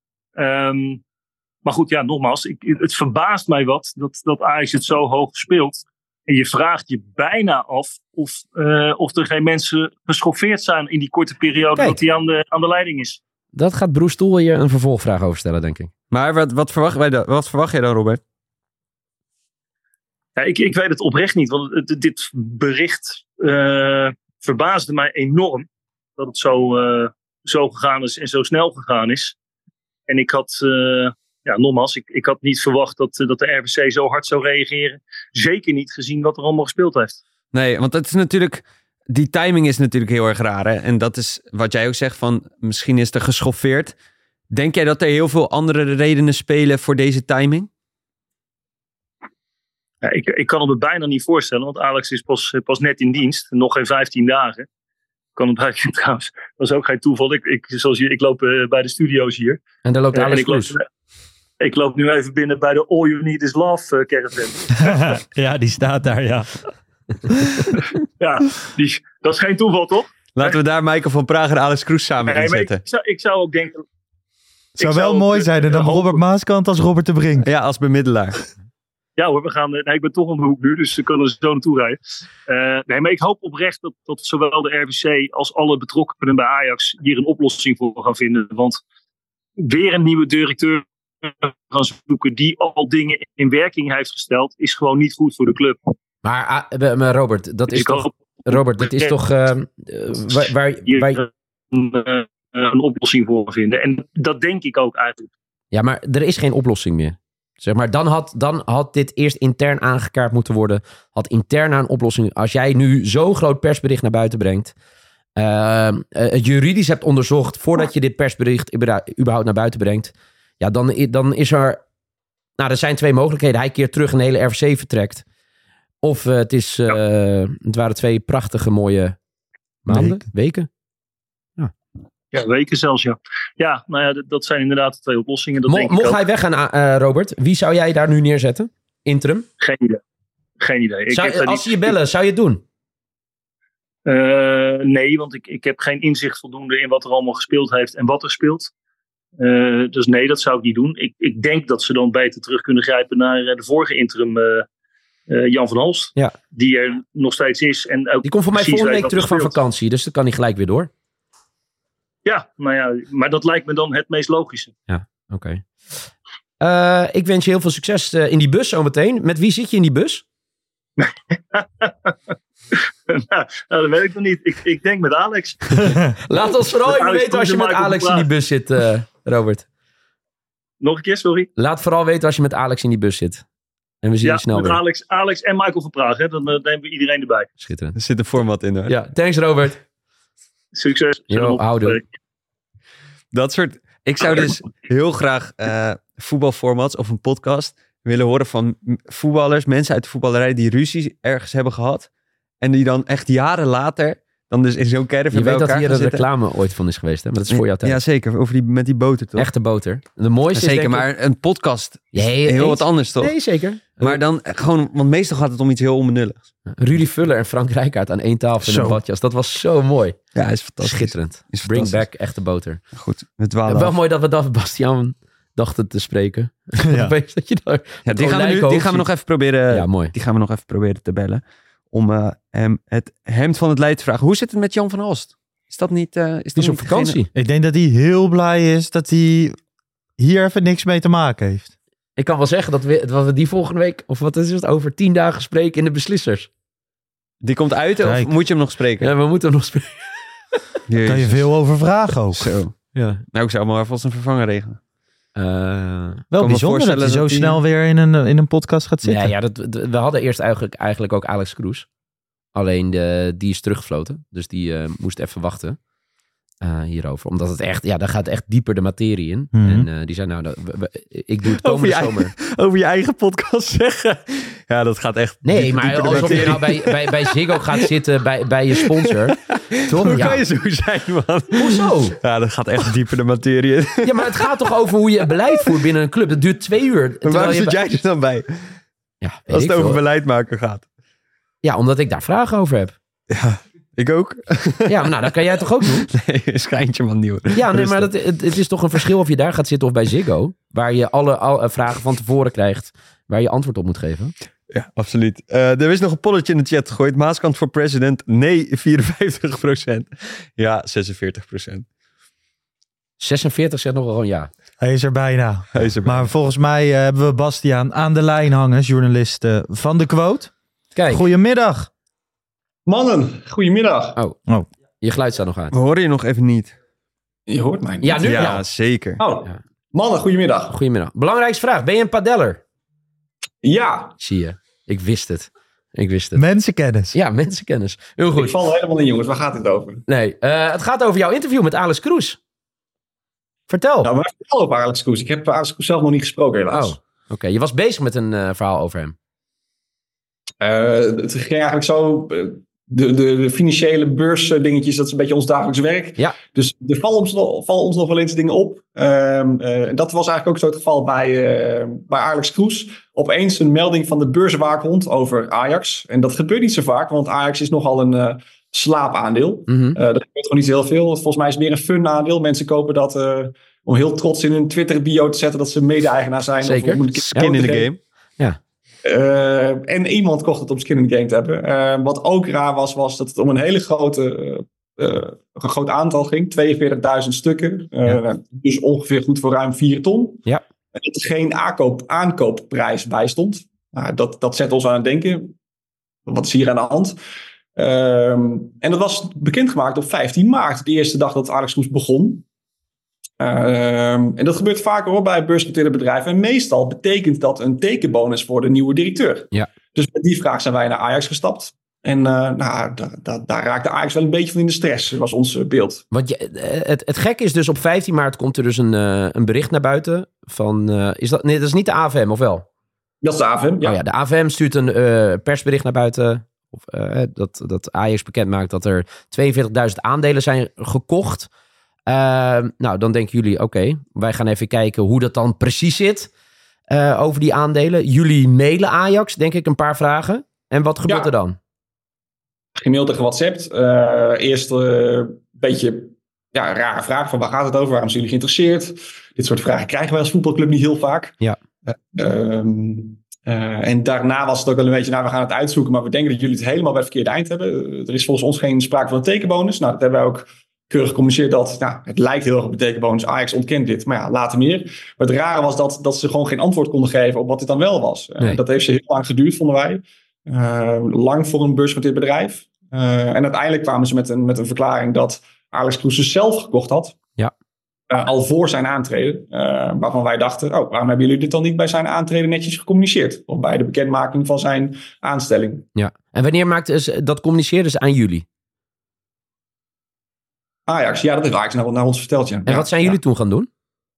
Maar goed, ja, nogmaals. Het verbaast mij wat dat Ajax het zo hoog speelt. En je vraagt je bijna af of er geen mensen geschoffeerd zijn in die korte periode Kijk. dat hij aan de leiding is. Dat gaat Broes Stoel je een vervolgvraag over stellen, denk ik. Maar wat verwacht jij dan, Robert? Ja, ik weet het oprecht niet, want dit bericht verbaasde mij enorm. Dat het zo gegaan is en zo snel gegaan is. En ik had, nogmaals, ik had niet verwacht dat de RVC zo hard zou reageren. Zeker niet gezien wat er allemaal gespeeld heeft. Nee, want het is natuurlijk... die timing is natuurlijk heel erg raar. Hè? En dat is wat jij ook zegt van misschien is er geschoffeerd. Denk jij dat er heel veel andere redenen spelen voor deze timing? Ja, ik kan het me bijna niet voorstellen, want Alex is pas net in dienst. Nog geen 15 dagen. Ik kan het buiten trouwens. Dat is ook geen toeval. Ik loop bij de studio's hier. En daar loopt Alex Kroes. Ik loop nu even binnen bij de All You Need Is Love caravan. Ja, die staat daar, ja. Ja, dat is geen toeval, toch? Laten we daar Michael van Praag en Alex Kroes samen inzetten. Ik zou ook denken... Het zou wel mooi zijn. En dan Robert Maaskant als Robert de Brink. Ja, als bemiddelaar. Ja hoor, ik ben toch om de hoek nu, dus we kunnen er zo naartoe rijden. Maar ik hoop oprecht dat zowel de RVC als alle betrokkenen bij Ajax hier een oplossing voor gaan vinden. Want weer een nieuwe directeur gaan zoeken die al dingen in werking heeft gesteld, is gewoon niet goed voor de club. Maar Robert, dat is toch... Robert, dat is toch... een oplossing voor vinden. En dat denk ik ook eigenlijk. Ja, maar er is geen oplossing meer. Zeg maar, dan had dit eerst intern aangekaart moeten worden. Had intern een oplossing. Als jij nu zo'n groot persbericht naar buiten brengt. Het juridisch hebt onderzocht voordat je dit persbericht überhaupt naar buiten brengt. Ja, dan is er... Nou, er zijn twee mogelijkheden. Hij keert terug en de hele RVC vertrekt. Of het waren twee prachtige mooie maanden, weken. Ja, weken zelfs, ja. Ja, nou ja, dat zijn inderdaad de twee oplossingen. Mocht hij weggaan, Robert, wie zou jij daar nu neerzetten? Interim? Geen idee. Als ze je bellen, zou je het doen? Nee, want ik heb geen inzicht voldoende in wat er allemaal gespeeld heeft en wat er speelt. Dus nee, dat zou ik niet doen. Ik denk dat ze dan beter terug kunnen grijpen naar de vorige interim, Jan van Halst. Ja. Die er nog steeds is. En ook die komt voor mij volgende week terug van vakantie, dus dan kan hij gelijk weer door. Ja, maar dat lijkt me dan het meest logische. Ja, oké. Ik wens je heel veel succes in die bus zometeen. Met wie zit je in die bus? Nou, dat weet ik nog niet. Ik denk met Alex. Laat ons vooral even weten als je met Alex in die bus zit, Robert. Nog een keer, sorry? Laat vooral weten als je met Alex in die bus zit. En we zien je snel met weer. Alex en Michael van Praag. Hè? Dan nemen we iedereen erbij. Schitterend. Er zit een format in hoor. Ja, thanks Robert. Succes. Houdoe. Dat soort... Ik zou dus heel graag voetbalformats of een podcast willen horen van voetballers, mensen uit de voetballerij die ruzie ergens hebben gehad. En die dan echt jaren later dan dus in zo'n caravan bij elkaar gaan zitten. Je weet dat hier een reclame ooit van is geweest, hè? Maar dat is voor jouw tijd. Ja, zeker. Over met die boter, toch? Echte boter. De mooiste ja, zeker, is maar een podcast is heel wat anders, toch? Nee, zeker. Maar dan gewoon, want meestal gaat het om iets heel onbenulligs. Rudy Vuller en Frank Rijkaard aan één tafel in een badjas. Dat was zo mooi. Ja, is fantastisch. Schitterend. Is Bring back echte boter. Goed, we dwalen wel mooi dat we David Bastiaan dachten te spreken. Ja. Dat je daar die gaan we nog even proberen. Ja, mooi. Die gaan we nog even proberen te bellen. Om hem het hemd van het lijf te vragen. Hoe zit het met Jan van Halst? Is dat niet... is die op vakantie? Ik denk dat hij heel blij is dat hij hier even niks mee te maken heeft. Ik kan wel zeggen dat we die volgende week, of wat is het, over 10 dagen spreken in de Beslissers. Die komt uit of moet je hem nog spreken? Ja, we moeten hem nog spreken. Daar kan je veel over vragen ook. Zo. Ja. Nou, ik zou maar even als een vervanger regelen. Wel bijzonder dat hij zo snel weer in een podcast gaat zitten. Ja, we hadden eerst eigenlijk ook Alex Kroes. Alleen die is teruggefloten. Dus die moest even wachten hierover. Omdat het echt, daar gaat echt dieper de materie in. Mm-hmm. En die zei, ik doe het komende zomer. Over je eigen podcast zeggen. Ja, dat gaat echt nee, maar alsof je nou bij Ziggo gaat zitten bij je sponsor. Toch? Hoe kan je zo zijn, man? Hoezo? Ja, dat gaat echt dieper de materie in. Ja, maar het gaat toch over hoe je beleid voert binnen een club. Dat duurt 2 uur. Maar waarom zit jij er dan bij? Ja, als het over beleid maken gaat. Ja, omdat ik daar vragen over heb. Ja, ik ook. Ja, maar dat kan jij toch ook doen? Nee, schijntje man, nieuw. Ja, nee, maar het is toch een verschil of je daar gaat zitten of bij Ziggo. Waar je alle vragen van tevoren krijgt. Waar je antwoord op moet geven. Ja, absoluut. Er is nog een polletje in de chat gegooid. Maaskant voor president? Nee, 54%. Ja, 46%. 46 zegt nog wel gewoon ja. Hij is er bijna. Maar volgens mij hebben we Bastiaan aan de lijn hangen. Journalist van De Quote. Kijk. Goedemiddag. Mannen, goedemiddag. Oh, je geluid staat nog uit. We horen je nog even niet. Je hoort mij niet. Ja, nu ja. Zeker. Ja. Mannen, goedemiddag. Goedemiddag. Belangrijkste vraag. Ben je een padeller? Ja. Zie je. Ik wist het. Ik wist het. Mensenkennis. Ja, mensenkennis. Heel Ik goed. val helemaal in, jongens. Waar gaat het over? Nee, het gaat over jouw interview met Alex Kroes. Vertel. Nou, maar vertel over Alex Kroes. Ik heb Alex Kroes zelf nog niet gesproken, helaas. Oké. Je was bezig met een verhaal over hem. Het ging eigenlijk zo... De financiële beursdingetjes, dat is een beetje ons dagelijks werk. Ja. Dus er vallen ons nog wel eens dingen op. Dat was eigenlijk ook zo het geval bij Alex Kroes. Opeens een melding van de beurswaakhond over Ajax. En dat gebeurt niet zo vaak, want Ajax is nogal een slaapaandeel. Mhm. Dat gebeurt gewoon niet zo heel veel. Volgens mij is het meer een fun aandeel. Mensen kopen dat om heel trots in hun Twitter bio te zetten dat ze mede-eigenaar zijn. Zeker. Of om een Skin in the game. en iemand kocht het om skin in the game te hebben. Wat ook raar was dat het om een hele een groot aantal ging. 42.000 stukken. Dus ongeveer goed voor ruim 4 ton. Ja. En dat er geen aankoopprijs bij stond. Dat zet ons aan het denken. Wat is hier aan de hand? En dat was bekendgemaakt op 15 maart. De eerste dag dat Alex Kroes begon. En dat gebeurt vaker hoor bij beursgenoteerde bedrijven. En meestal betekent dat een tekenbonus voor de nieuwe directeur. Ja. Dus met die vraag zijn wij naar Ajax gestapt. En daar raakte Ajax wel een beetje van in de stress, was ons beeld. Want het gekke is dus op 15 maart komt er dus een bericht naar buiten. Dat is niet de AVM, of wel? Dat is de AVM, ja. Oh ja, de AVM stuurt een persbericht naar buiten. Dat Ajax bekend maakt dat er 42.000 aandelen zijn gekocht. Nou, dan denken jullie, oké, wij gaan even kijken hoe dat dan precies zit over die aandelen. Jullie mailen Ajax, denk ik, een paar vragen. En wat gebeurt er dan? Gemaild en gewhatsappt. Eerst een beetje een rare vraag van waar gaat het over? Waarom zijn jullie geïnteresseerd? Dit soort vragen krijgen wij als voetbalclub niet heel vaak. Ja. En daarna was het ook wel een beetje, we gaan het uitzoeken, maar we denken dat jullie het helemaal bij het verkeerde eind hebben. Er is volgens ons geen sprake van een tekenbonus. Nou, dat hebben wij ook keurig gecommuniceerd dat het lijkt heel erg op een tekenbonus. Ajax ontkent dit, maar later meer. Maar het rare was dat ze gewoon geen antwoord konden geven op wat dit dan wel was. Nee. Dat heeft ze heel lang geduurd, vonden wij. Lang voor een beursgenoteerd bedrijf. En uiteindelijk kwamen ze met een verklaring dat Alex Kroes dus zelf gekocht had. Ja. Al voor zijn aantreden. Waarvan wij dachten, waarom hebben jullie dit dan niet bij zijn aantreden netjes gecommuniceerd? Of bij de bekendmaking van zijn aanstelling. Ja. En wanneer dat communiceerden ze aan jullie? Ajax, ja, dat heeft Ajax naar ons verteld. Ja. En wat zijn jullie toen gaan doen?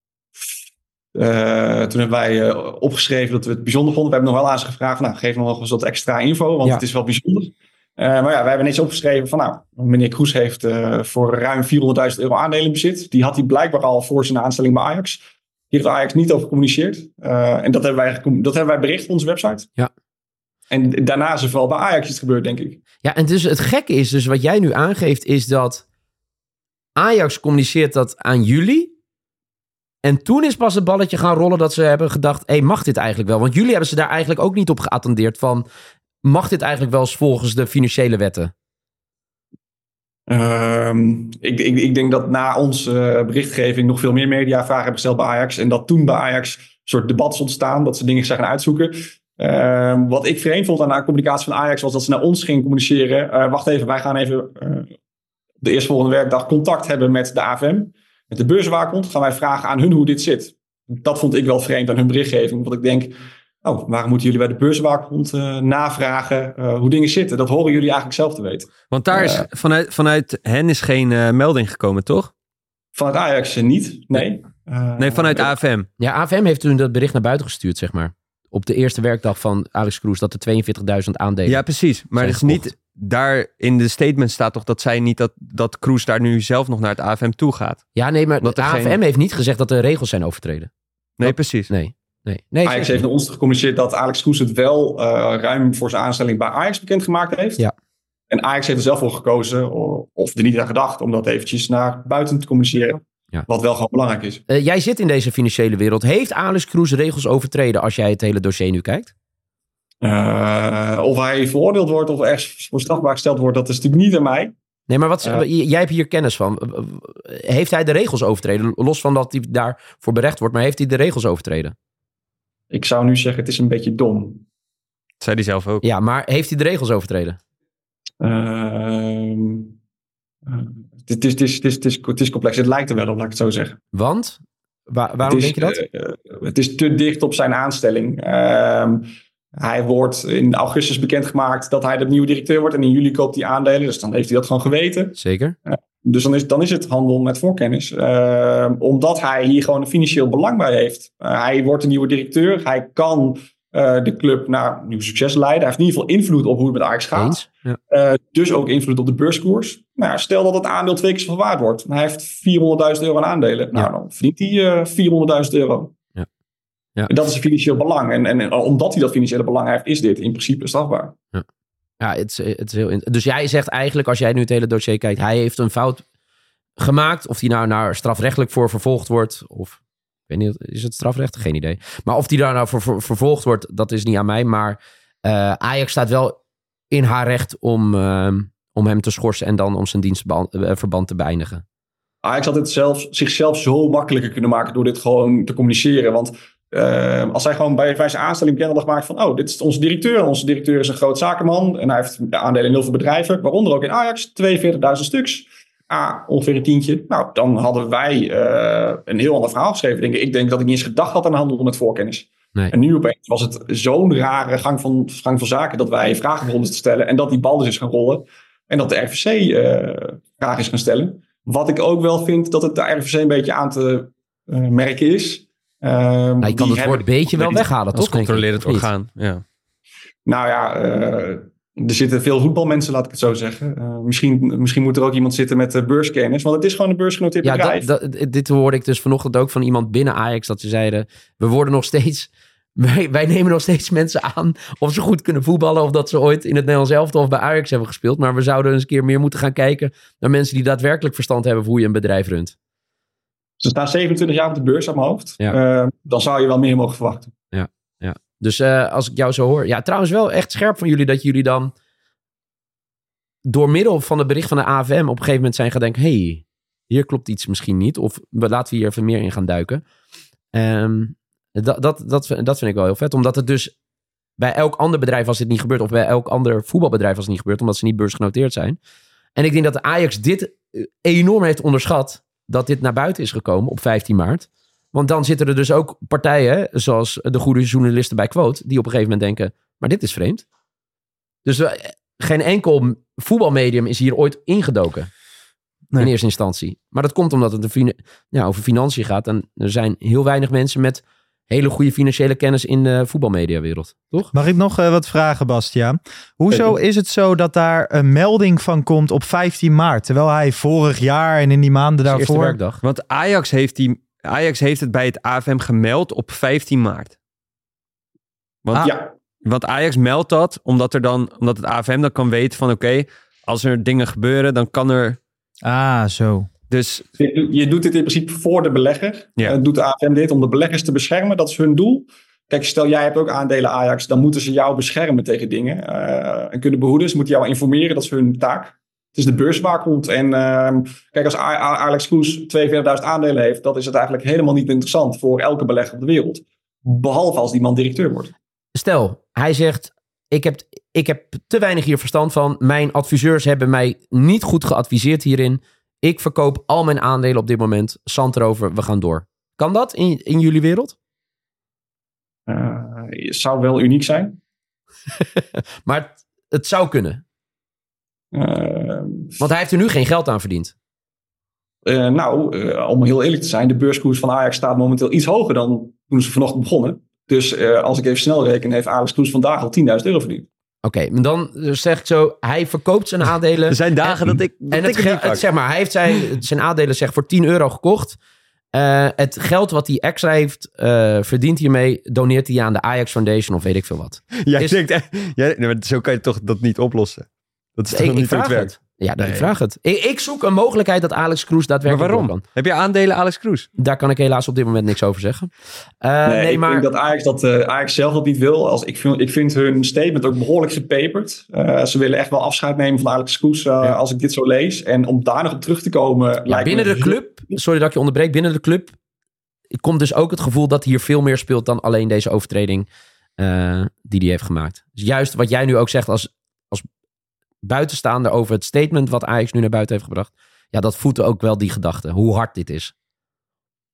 Toen hebben wij opgeschreven dat we het bijzonder vonden. We hebben nog wel aan ze gevraagd, geef nog eens wat extra info, want het is wel bijzonder. Maar wij hebben netjes opgeschreven van, meneer Kroes heeft voor ruim €400.000 aandelen in bezit. Die had hij blijkbaar al voor zijn aanstelling bij Ajax. Hier heeft Ajax niet over gecommuniceerd. En dat hebben wij bericht op onze website. Ja. En daarna is er vooral bij Ajax iets gebeurd, denk ik. Ja, en dus het gekke is, dus wat jij nu aangeeft, is dat Ajax communiceert dat aan jullie. En toen is pas het balletje gaan rollen dat ze hebben gedacht, mag dit eigenlijk wel? Want jullie hebben ze daar eigenlijk ook niet op geattendeerd van, mag dit eigenlijk wel volgens de financiële wetten? Ik denk dat na onze berichtgeving nog veel meer mediavragen hebben gesteld bij Ajax. En dat toen bij Ajax een soort debat is ontstaan, dat ze dingen zijn gaan uitzoeken. Wat ik vreemd vond aan de communicatie van Ajax was dat ze naar ons gingen communiceren. Wacht even, wij gaan even de eerstvolgende werkdag contact hebben met de AVM. Met de beurswaakhond gaan wij vragen aan hun hoe dit zit. Dat vond ik wel vreemd aan hun berichtgeving. Want ik denk, waarom moeten jullie bij de beurswaakhond navragen hoe dingen zitten? Dat horen jullie eigenlijk zelf te weten. Want daar is vanuit hen is geen melding gekomen, toch? Vanuit Ajax niet, nee. Nee, vanuit AFM. Ja, AFM heeft toen dat bericht naar buiten gestuurd, zeg maar. Op de eerste werkdag van Alex Kroes, dat er 42.000 aandelen. Ja, precies. Maar het is niet, daar in de statement staat toch dat zij niet dat Kroes daar nu zelf nog naar het AFM toe gaat. Ja, nee, maar de AFM heeft niet gezegd dat de regels zijn overtreden. Nee, precies. Nee. Ajax heeft naar ons gecommuniceerd dat Alex Kroes het wel ruim voor zijn aanstelling bij Ajax bekendgemaakt heeft. Ja. En Ajax heeft er zelf voor gekozen, of er niet aan gedacht, om dat eventjes naar buiten te communiceren. Ja. Wat wel gewoon belangrijk is. Jij zit in deze financiële wereld. Heeft Alex Kroes regels overtreden als jij het hele dossier nu kijkt? Of hij veroordeeld wordt of ergens voor strafbaar gesteld wordt, dat is natuurlijk niet aan mij. Nee, maar jij hebt hier kennis van. Heeft hij de regels overtreden? Los van dat hij daarvoor berecht wordt, maar heeft hij de regels overtreden? Ik zou nu zeggen, het is een beetje dom. Dat zei hij zelf ook. Ja, maar heeft hij de regels overtreden? Het is complex. Het lijkt er wel op, laat ik het zo zeggen. Want? Waarom denk je dat? Het is te dicht op zijn aanstelling. Hij wordt in augustus bekendgemaakt dat hij de nieuwe directeur wordt. En in juli koopt hij aandelen. Dus dan heeft hij dat gewoon geweten. Zeker. Dus dan is het handel met voorkennis. Omdat hij hier gewoon een financieel belang bij heeft. Hij wordt een nieuwe directeur. Hij kan de club naar nieuw succes leiden. Hij heeft in ieder geval invloed op hoe het met Ajax gaat. Ja. Dus ook invloed op de beurskoers. Nou, stel dat het aandeel 2 keer zoveel waard wordt. Hij heeft €400.000 aan aandelen. Nou, dan verdient hij €400.000. Ja. En dat is een financieel belang. En omdat hij dat financiële belang heeft, is dit in principe strafbaar. Ja, het is heel dus jij zegt eigenlijk, als jij nu het hele dossier kijkt, hij heeft een fout gemaakt. Of die nou naar strafrechtelijk voor vervolgd wordt. Of, ik weet niet, is het strafrecht? Geen idee. Maar of die daar nou voor vervolgd wordt, dat is niet aan mij. Maar Ajax staat wel in haar recht om hem te schorsen en dan om zijn dienstverband te beëindigen. Ajax had het zichzelf zo makkelijker kunnen maken door dit gewoon te communiceren. Want als hij gewoon bij zijn aanstelling bekend maakt van, dit is onze directeur. Onze directeur is een groot zakenman en hij heeft aandelen in heel veel bedrijven, waaronder ook in Ajax, 42.000 stuks. Ongeveer een tientje. Nou, dan hadden wij een heel ander verhaal geschreven. Ik denk dat ik niet eens gedacht had aan handel met voorkennis. Nee. En nu opeens was het zo'n rare gang van zaken dat wij vragen begonnen te stellen en dat die bal dus is gaan rollen. En dat de RVC vragen is gaan stellen. Wat ik ook wel vind dat het de RVC een beetje aan te merken is. Je kan het woord beetje wel weghalen, als toch? controlerend orgaan. Ja. Nou ja, er zitten veel voetbalmensen, laat ik het zo zeggen. Misschien moet er ook iemand zitten met beurskennis. Want het is gewoon een beursgenoteerd bedrijf. Dit hoorde ik dus vanochtend ook van iemand binnen Ajax. Dat ze zeiden, we worden nog steeds... Wij nemen nog steeds mensen aan of ze goed kunnen voetballen. Of dat ze ooit in het Nederlands elftal of bij Ajax hebben gespeeld. Maar we zouden eens een keer meer moeten gaan kijken naar mensen die daadwerkelijk verstand hebben van hoe je een bedrijf runt. Ze staan 27 jaar op de beurs aan mijn hoofd. Ja. Dan zou je wel meer mogen verwachten. Ja. Dus als ik jou zo hoor... Ja, trouwens wel echt scherp van jullie dat jullie dan door middel van het bericht van de AFM op een gegeven moment zijn gaan denken, hey, hier klopt iets misschien niet. Of laten we hier even meer in gaan duiken. Dat vind ik wel heel vet. Omdat het dus bij elk ander bedrijf was dit niet gebeurd. Of bij elk ander voetbalbedrijf was het niet gebeurd. Omdat ze niet beursgenoteerd zijn. En ik denk dat de Ajax dit enorm heeft onderschat. Dat dit naar buiten is gekomen op 15 maart. Want dan zitten er dus ook partijen, zoals de goede journalisten bij Quote, die op een gegeven moment denken, maar dit is vreemd. Dus geen enkel voetbalmedium is hier ooit ingedoken. Nee. In eerste instantie. Maar dat komt omdat het over financiën gaat. En er zijn heel weinig mensen met hele goede financiële kennis in de voetbalmediawereld. Toch? Mag ik nog wat vragen, Bastiaan? Hoezo is het zo dat daar een melding van komt op 15 maart? Terwijl hij vorig jaar en in die maanden daarvoor... Eerste werkdag. Want Ajax heeft het bij het AFM gemeld op 15 maart. Want Ajax meldt dat omdat het AFM dan kan weten van oké, als er dingen gebeuren, dan kan er... zo. Dus... Je doet dit in principe voor de belegger. Ja. Doet de AFM dit om de beleggers te beschermen. Dat is hun doel. Kijk, stel jij hebt ook aandelen Ajax, dan moeten ze jou beschermen tegen dingen. En kunnen behoeden. Ze moeten jou informeren, dat is hun taak. Het is de beurswaakhond. En kijk, als Alex Kroes 42.000 aandelen heeft, dat is het eigenlijk helemaal niet interessant voor elke belegger op de wereld. Behalve als die man directeur wordt. Stel, hij zegt, ik heb te weinig hier verstand van. Mijn adviseurs hebben mij niet goed geadviseerd hierin. Ik verkoop al mijn aandelen op dit moment. Zand erover, we gaan door. Kan dat in jullie wereld? Het zou wel uniek zijn. Maar het zou kunnen. Want hij heeft er nu geen geld aan verdiend. Om heel eerlijk te zijn, de beurskoers van Ajax staat momenteel iets hoger dan toen ze vanochtend begonnen. Dus als ik even snel reken, heeft Alex Kroes vandaag al €10.000 verdiend. Oké, dan zeg ik zo, hij verkoopt zijn aandelen. Er zijn dagen hij heeft zijn aandelen voor €10 gekocht. Het geld wat hij extra heeft verdiend hiermee, doneert hij aan de Ajax Foundation of weet ik veel wat. Zo kan je toch dat niet oplossen. Dat is toch niet hoe het werkt. Ik vraag het. Ik zoek een mogelijkheid dat Alex Kroes daadwerkelijk maar waarom? Heb je aandelen Alex Kroes? Daar kan ik helaas op dit moment niks over zeggen. Ik denk dat Ajax zelf dat niet wil. Ik vind hun statement ook behoorlijk gepeperd. Ze willen echt wel afscheid nemen van Alex Kroes als ik dit zo lees. En om daar nog op terug te komen... binnen de club, sorry dat ik je onderbreek, binnen de club komt dus ook het gevoel dat hier veel meer speelt dan alleen deze overtreding die hij heeft gemaakt. Dus juist wat jij nu ook zegt als buitenstaander over het statement wat Ajax nu naar buiten heeft gebracht. Ja, dat voedt ook wel die gedachte. Hoe hard dit is.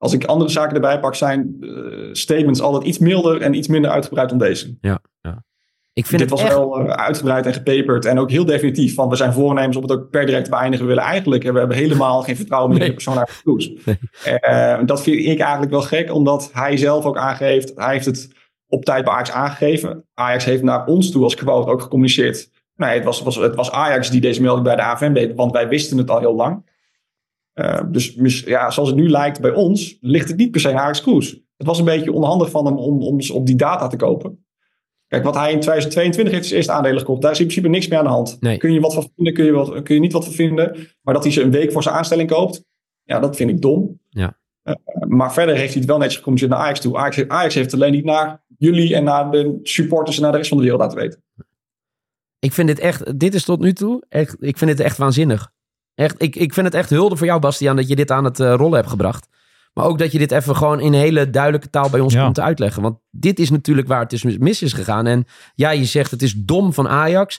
Als ik andere zaken erbij pak, zijn statements altijd iets milder en iets minder uitgebreid dan deze. Ja. Ik vind Dit was wel uitgebreid en gepeperd en ook heel definitief. Van we zijn voornemens om het ook per direct te beëindigen. We hebben helemaal geen vertrouwen meer in de persoon uit de Kroes. Dat vind ik eigenlijk wel gek, omdat hij zelf ook aangeeft. Hij heeft het op tijd bij Ajax aangegeven. Ajax heeft naar ons toe als quote ook gecommuniceerd. Nee, het was Ajax die deze melding bij de AFM deed, want wij wisten het al heel lang. Dus zoals het nu lijkt bij ons, ligt het niet per se aan Ajax Kroes. Het was een beetje onhandig van hem om op die data te kopen. Kijk, wat hij in 2022 heeft zijn eerste aandelen gekocht. Daar is in principe niks meer aan de hand. Nee. Kun je wat van vinden, kun je niet wat van vinden. Maar dat hij ze een week voor zijn aanstelling koopt, ja, dat vind ik dom. Ja. Maar verder heeft hij het wel netjes gecommuniceerd naar Ajax toe. Ajax heeft het alleen niet naar jullie en naar de supporters en naar de rest van de wereld laten weten. Ik vind dit is tot nu toe, ik vind het echt waanzinnig. Echt, ik vind het echt hulde voor jou, Bastiaan, dat je dit aan het rollen hebt gebracht. Maar ook dat je dit even gewoon in hele duidelijke taal bij ons komt te uitleggen. Want dit is natuurlijk waar het dus mis is gegaan. En ja, je zegt het is dom van Ajax.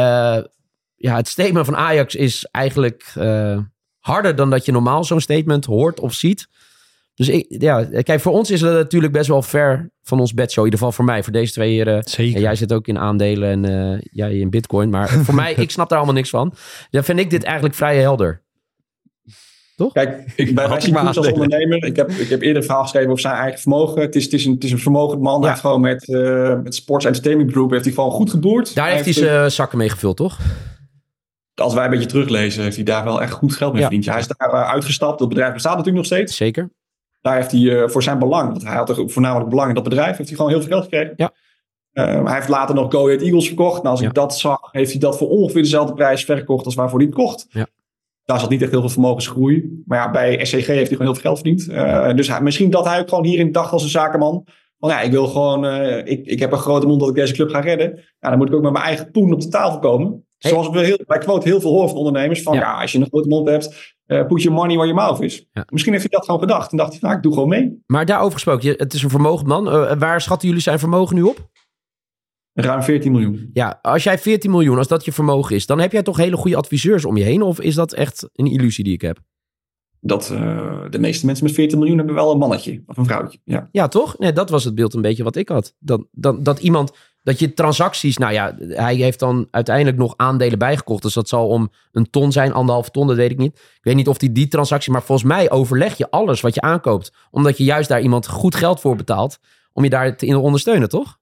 Het statement van Ajax is eigenlijk harder dan dat je normaal zo'n statement hoort of ziet. Dus kijk, voor ons is het natuurlijk best wel ver van ons bedshow. In ieder geval voor mij, voor deze twee heren. Zeker. En jij zit ook in aandelen en jij in bitcoin. Maar voor mij, ik snap daar allemaal niks van. Dan vind ik dit eigenlijk vrij helder. Toch? Kijk, wij zien Kroes als ondernemer. Ik heb eerder een verhaal geschreven over zijn eigen vermogen. Het is een vermogend man. Hij heeft gewoon met Sports Entertainment Group heeft hij gewoon goed geboerd. Daar heeft hij zijn zakken mee gevuld, toch? Als wij een beetje teruglezen, heeft hij daar wel echt goed geld mee verdiend. Hij is daar uitgestapt. Dat bedrijf bestaat natuurlijk nog steeds. Zeker. Daar heeft hij voor zijn belang, want hij had er voornamelijk belang in dat bedrijf, heeft hij gewoon heel veel geld gekregen. Ja. Hij heeft later nog Go Ahead Eagles verkocht. Nou, als ik dat zag, heeft hij dat voor ongeveer dezelfde prijs verkocht als waarvoor hij het kocht. Ja. Daar zat niet echt heel veel vermogensgroei. Maar ja, bij SCG heeft hij gewoon heel veel geld verdiend. Dus misschien dat hij ook gewoon hierin dacht als een zakenman. Van ja, ik wil gewoon, ik heb een grote mond dat ik deze club ga redden. Ja, dan moet ik ook met mijn eigen poen op de tafel komen. Hey. Zoals we bij Quote heel veel horen van ondernemers. Van als je een grote mond hebt, put your money where your mouth is. Ja. Misschien heeft hij dat gewoon gedacht. En dacht hij, ik doe gewoon mee. Maar daarover gesproken, het is een vermogend man. Waar schatten jullie zijn vermogen nu op? Ruim 14 miljoen. Ja, als jij 14 miljoen, als dat je vermogen is, dan heb jij toch hele goede adviseurs om je heen? Of is dat echt een illusie die ik heb? Dat de meeste mensen met 14 miljoen hebben wel een mannetje of een vrouwtje. Ja, toch? Nee, dat was het beeld een beetje wat ik had. Dat iemand, dat je transacties, nou ja, hij heeft dan uiteindelijk nog aandelen bijgekocht. Dus dat zal om een ton zijn, 1,5 ton, dat weet ik niet. Ik weet niet of die transactie, maar volgens mij overleg je alles wat je aankoopt. Omdat je juist daar iemand goed geld voor betaalt, om je daar te ondersteunen, toch?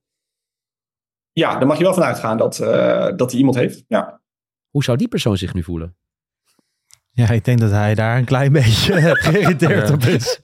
Ja, daar mag je wel van uitgaan dat hij iemand heeft. Ja. Hoe zou die persoon zich nu voelen? Ja, ik denk dat hij daar een klein beetje geïrriteerd op is.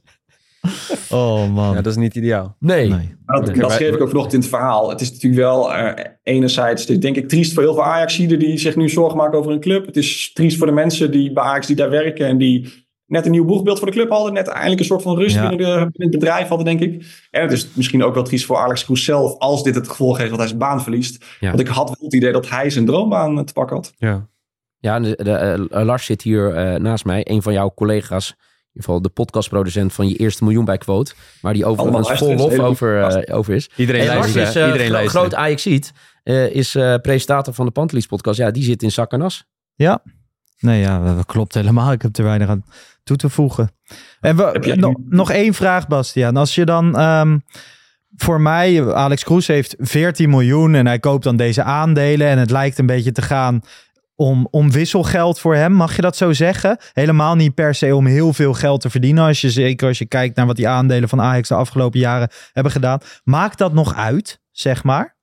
Oh man. Ja, dat is niet ideaal. Nee. Dat schreef ik ook vanochtend in het verhaal. Het is natuurlijk wel enerzijds, denk ik, triest voor heel veel Ajaxiden die zich nu zorgen maken over een club. Het is triest voor de mensen die bij Ajax die daar werken en die net een nieuw boegbeeld voor de club hadden. Net eindelijk een soort van rust binnen het bedrijf hadden, denk ik. En het is misschien ook wel triest voor Alex Kroes zelf, als dit het gevolg heeft dat hij zijn baan verliest. Ja. Want ik had wel het idee dat hij zijn droombaan te pakken had. Ja, Lars zit hier naast mij. Een van jouw collega's. In ieder geval de podcastproducent van Je Eerste Miljoen bij Quote. Waar die overigens vol lof over is. Iedereen luistert. Lars is groot Ajaxiet. Is presentator van de Pantelis podcast. Ja, die zit in zak en as. Ja. Nee, ja, dat klopt helemaal. Ik heb er weinig aan toe te voegen. En nog één vraag, Bastiaan. Als je dan... voor mij, Alex Kroes heeft 14 miljoen en hij koopt dan deze aandelen en het lijkt een beetje te gaan om wisselgeld voor hem. Mag je dat zo zeggen? Helemaal niet per se om heel veel geld te verdienen. Zeker als je kijkt naar wat die aandelen van Ajax de afgelopen jaren hebben gedaan. Maakt dat nog uit, zeg maar?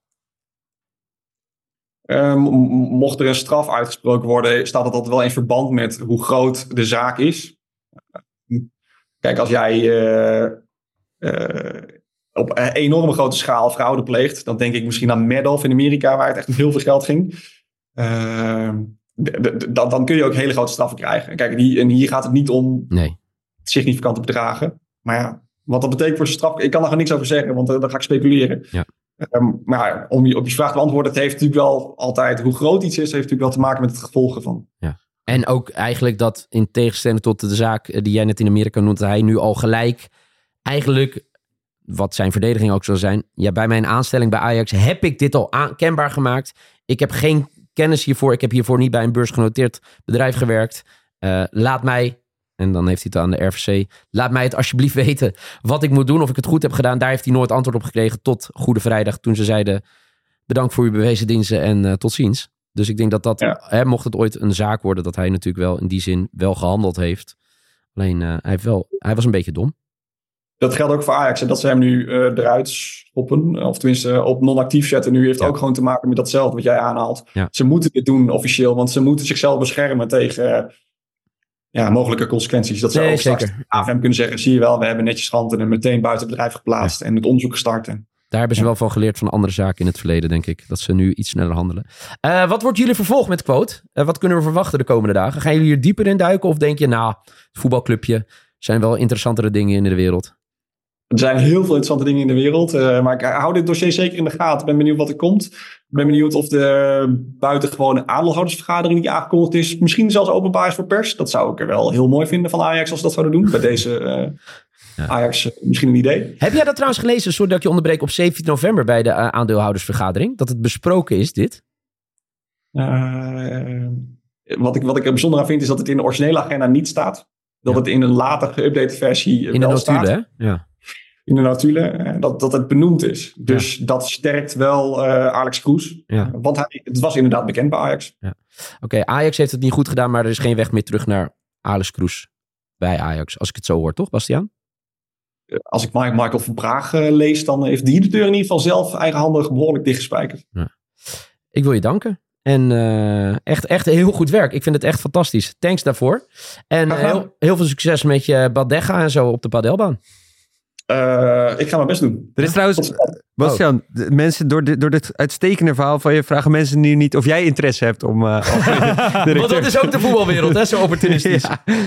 Mocht er een straf uitgesproken worden, staat dat altijd wel in verband met hoe groot de zaak is. Kijk, als jij op een enorme grote schaal fraude pleegt, dan denk ik misschien aan Madoff in Amerika, waar het echt om heel veel geld ging. Dan kun je ook hele grote straffen krijgen. Kijk, en hier gaat het niet om significante bedragen. Maar ja, wat dat betekent voor zijn straf, ik kan er gewoon niks over zeggen, want dan ga ik speculeren. Ja. Maar om op je vraag te beantwoorden, het heeft natuurlijk wel altijd, hoe groot iets is, heeft natuurlijk wel te maken met het gevolgen van. Ja. En ook eigenlijk dat, in tegenstelling tot de zaak die jij net in Amerika noemde, hij nu al gelijk eigenlijk, wat zijn verdediging ook zal zijn, ja, bij mijn aanstelling bij Ajax heb ik dit al kenbaar gemaakt. Ik heb geen kennis hiervoor. Ik heb hiervoor niet bij een beursgenoteerd bedrijf gewerkt. Laat mij En dan heeft hij het aan de RVC. Laat mij het alsjeblieft weten wat ik moet doen. Of ik het goed heb gedaan. Daar heeft hij nooit antwoord op gekregen. Tot Goede Vrijdag. Toen ze zeiden, bedankt voor uw bewezen diensten en tot ziens. Dus ik denk dat mocht het ooit een zaak worden, dat hij natuurlijk wel in die zin wel gehandeld heeft. Alleen hij was een beetje dom. Dat geldt ook voor Ajax. En dat ze hem nu eruit schoppen. Of tenminste op non-actief zetten. Nu heeft ook gewoon te maken met datzelfde wat jij aanhaalt. Ja. Ze moeten dit doen officieel. Want ze moeten zichzelf beschermen tegen mogelijke consequenties. Dat ze ook straks AFM kunnen zeggen. Zie je wel, we hebben netjes Schanten en meteen buiten het bedrijf geplaatst. En het onderzoek gestart. Daar hebben ze wel van geleerd van andere zaken in het verleden, denk ik. Dat ze nu iets sneller handelen. Wat wordt jullie vervolg met Quote? Wat kunnen we verwachten de komende dagen? Gaan jullie hier dieper in duiken? Of denk je, voetbalclubje zijn wel interessantere dingen in de wereld? Er zijn heel veel interessante dingen in de wereld. Maar ik hou dit dossier zeker in de gaten. Ik ben benieuwd wat er komt. Ik ben benieuwd of de buitengewone aandeelhoudersvergadering die aangekondigd is, misschien zelfs openbaar is voor pers. Dat zou ik er wel heel mooi vinden van Ajax als ze dat zouden doen. Bij deze Ajax misschien een idee. Heb jij dat trouwens gelezen, zodat ik je onderbreek, op 17 november bij de aandeelhoudersvergadering? Dat het besproken is, dit? Wat ik er bijzonder aan vind, is dat het in de originele agenda niet staat. Dat het in een later geüpdate versie in wel de staat. Hè? Ja. In de notulen, dat het benoemd is. Dus dat sterkt wel Alex Kroes. Ja. Want het was inderdaad bekend bij Ajax. Ja. Oké, Ajax heeft het niet goed gedaan, maar er is geen weg meer terug naar Alex Kroes bij Ajax. Als ik het zo hoor, toch, Bastiaan? Als ik Michael van Praag lees, dan heeft die de deur in ieder geval zelf eigenhandig behoorlijk dichtgespijkerd. Ja. Ik wil je danken. En echt heel goed werk. Ik vind het echt fantastisch. Thanks daarvoor. En heel veel succes met je Badegga en zo op de padelbaan. Ik ga mijn best doen. Er is trouwens, Bastiaan, mensen door dit uitstekende verhaal van je vragen mensen nu niet of jij interesse hebt om... Want dat is ook de voetbalwereld, hè? Zo opportunistisch.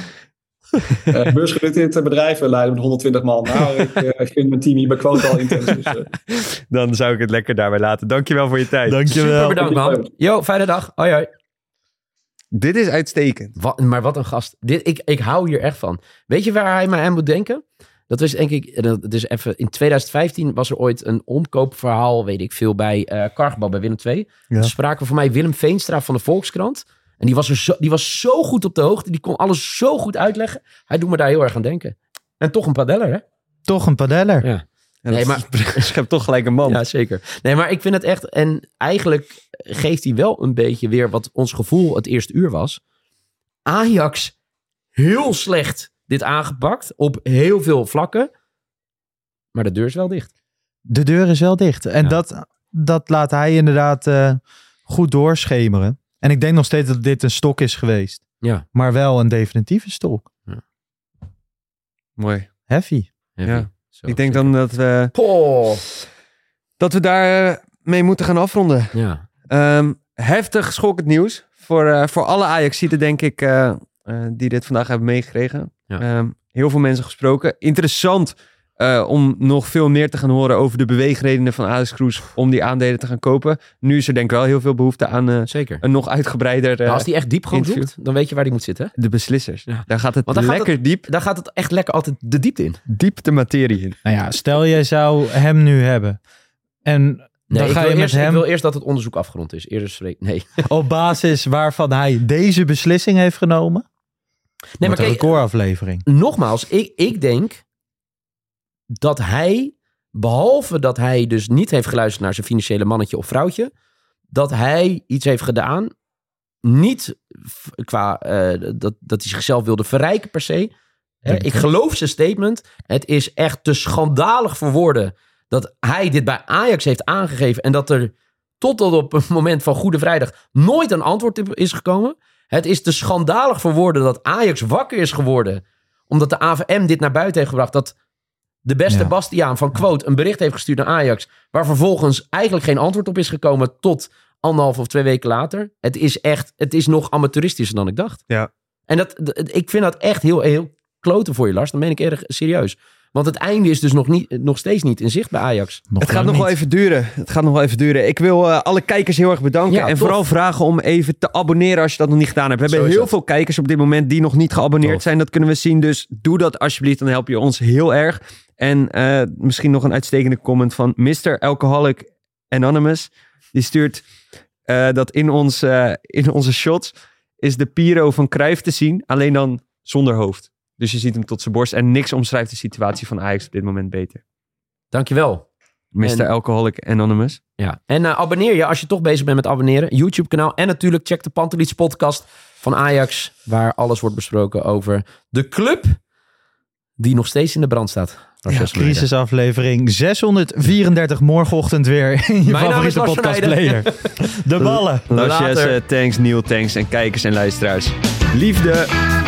Ja. Beursgenoteerd bedrijven leiden met 120 man. Nou, ik vind mijn team hier bij Quote al intens. Dus, Dan zou ik het lekker daarbij laten. Dankjewel voor je tijd. Dankjewel. Super bedankt, man. Yo, fijne dag. Hoi, hoi. Dit is uitstekend. Maar wat een gast. Ik hou hier echt van. Weet je waar hij mij aan moet denken? Dat was denk ik, dat is even, in 2015 was er ooit een omkoopverhaal, weet ik veel, bij Cargbal, bij Willem II. Ja. Spraken we voor mij Willem Veenstra van de Volkskrant. En die was zo goed op de hoogte, die kon alles zo goed uitleggen. Hij doet me daar heel erg aan denken. En toch een padeller, hè? Toch een padeller. Ja. Nee, maar schept toch gelijk een man. Ja, zeker. Nee, maar ik vind het echt, en eigenlijk geeft hij wel een beetje weer wat ons gevoel het eerste uur was. Ajax heel slecht dit aangepakt op heel veel vlakken. Maar de deur is wel dicht. De deur is wel dicht. En dat laat hij inderdaad goed doorschemeren. En ik denk nog steeds dat dit een stok is geweest. Ja. Maar wel een definitieve stok. Ja. Mooi. Heavy. Ja. Zo, ik denk dan dat we daar mee moeten gaan afronden. Ja. Heftig schokkend nieuws. Voor alle Ajaxiden denk ik die dit vandaag hebben meegekregen. Ja. Heel veel mensen gesproken. Interessant om nog veel meer te gaan horen over de beweegredenen van Alex Kroes om die aandelen te gaan kopen. Nu is er denk ik wel heel veel behoefte aan een nog uitgebreider als die echt diep gewoon zoekt, dan weet je waar die moet zitten. De beslissers. Ja. Daar gaat het lekker diep. Daar gaat het echt lekker altijd de diepte in. Diep de materie in. Nou ja, stel jij zou hem nu hebben. En dan ga je met hem... Ik wil eerst dat het onderzoek afgerond is. Nee. Op basis waarvan hij deze beslissing heeft genomen. Nee, maar een recordaflevering. Nogmaals, ik denk dat hij, behalve dat hij dus niet heeft geluisterd naar zijn financiële mannetje of vrouwtje, dat hij iets heeft gedaan, niet qua dat hij zichzelf wilde verrijken per se. Ik geloof zijn statement. Het is echt te schandalig voor woorden dat hij dit bij Ajax heeft aangegeven en dat er tot op het moment van Goede Vrijdag nooit een antwoord is gekomen. Het is te schandalig voor woorden dat Ajax wakker is geworden omdat de AVM dit naar buiten heeft gebracht. Dat de beste Bastiaan van Quote een bericht heeft gestuurd naar Ajax, waar vervolgens eigenlijk geen antwoord op is gekomen tot 1,5 of 2 weken later. Het is nog amateuristischer dan ik dacht. Ja. En ik vind dat echt heel kloten voor je, Lars. Dan meen ik erg serieus. Want het einde is dus nog steeds niet in zicht bij Ajax. Het gaat nog wel even duren. Ik wil alle kijkers heel erg bedanken. En vooral vragen om even te abonneren als je dat nog niet gedaan hebt. We hebben heel veel kijkers op dit moment die nog niet geabonneerd zijn. Dat kunnen we zien. Dus doe dat alsjeblieft. Dan help je ons heel erg. En misschien nog een uitstekende comment van Mr. Alcoholic Anonymous. Die stuurt dat in onze shots is de Piro van Cruijff te zien. Alleen dan zonder hoofd. Dus je ziet hem tot zijn borst. En niks omschrijft de situatie van Ajax op dit moment beter. Dankjewel. Mr. Alcoholic Anonymous. Ja. En abonneer je als je toch bezig bent met abonneren. YouTube-kanaal. En natuurlijk check de Panteliets podcast van Ajax. Waar alles wordt besproken over de club die nog steeds in de brand staat. Crisisaflevering 634 morgenochtend weer in je favoriete podcastplayer. De ballen. Lars Jesse, thanks Neil, thanks en kijkers en luisteraars. Liefde.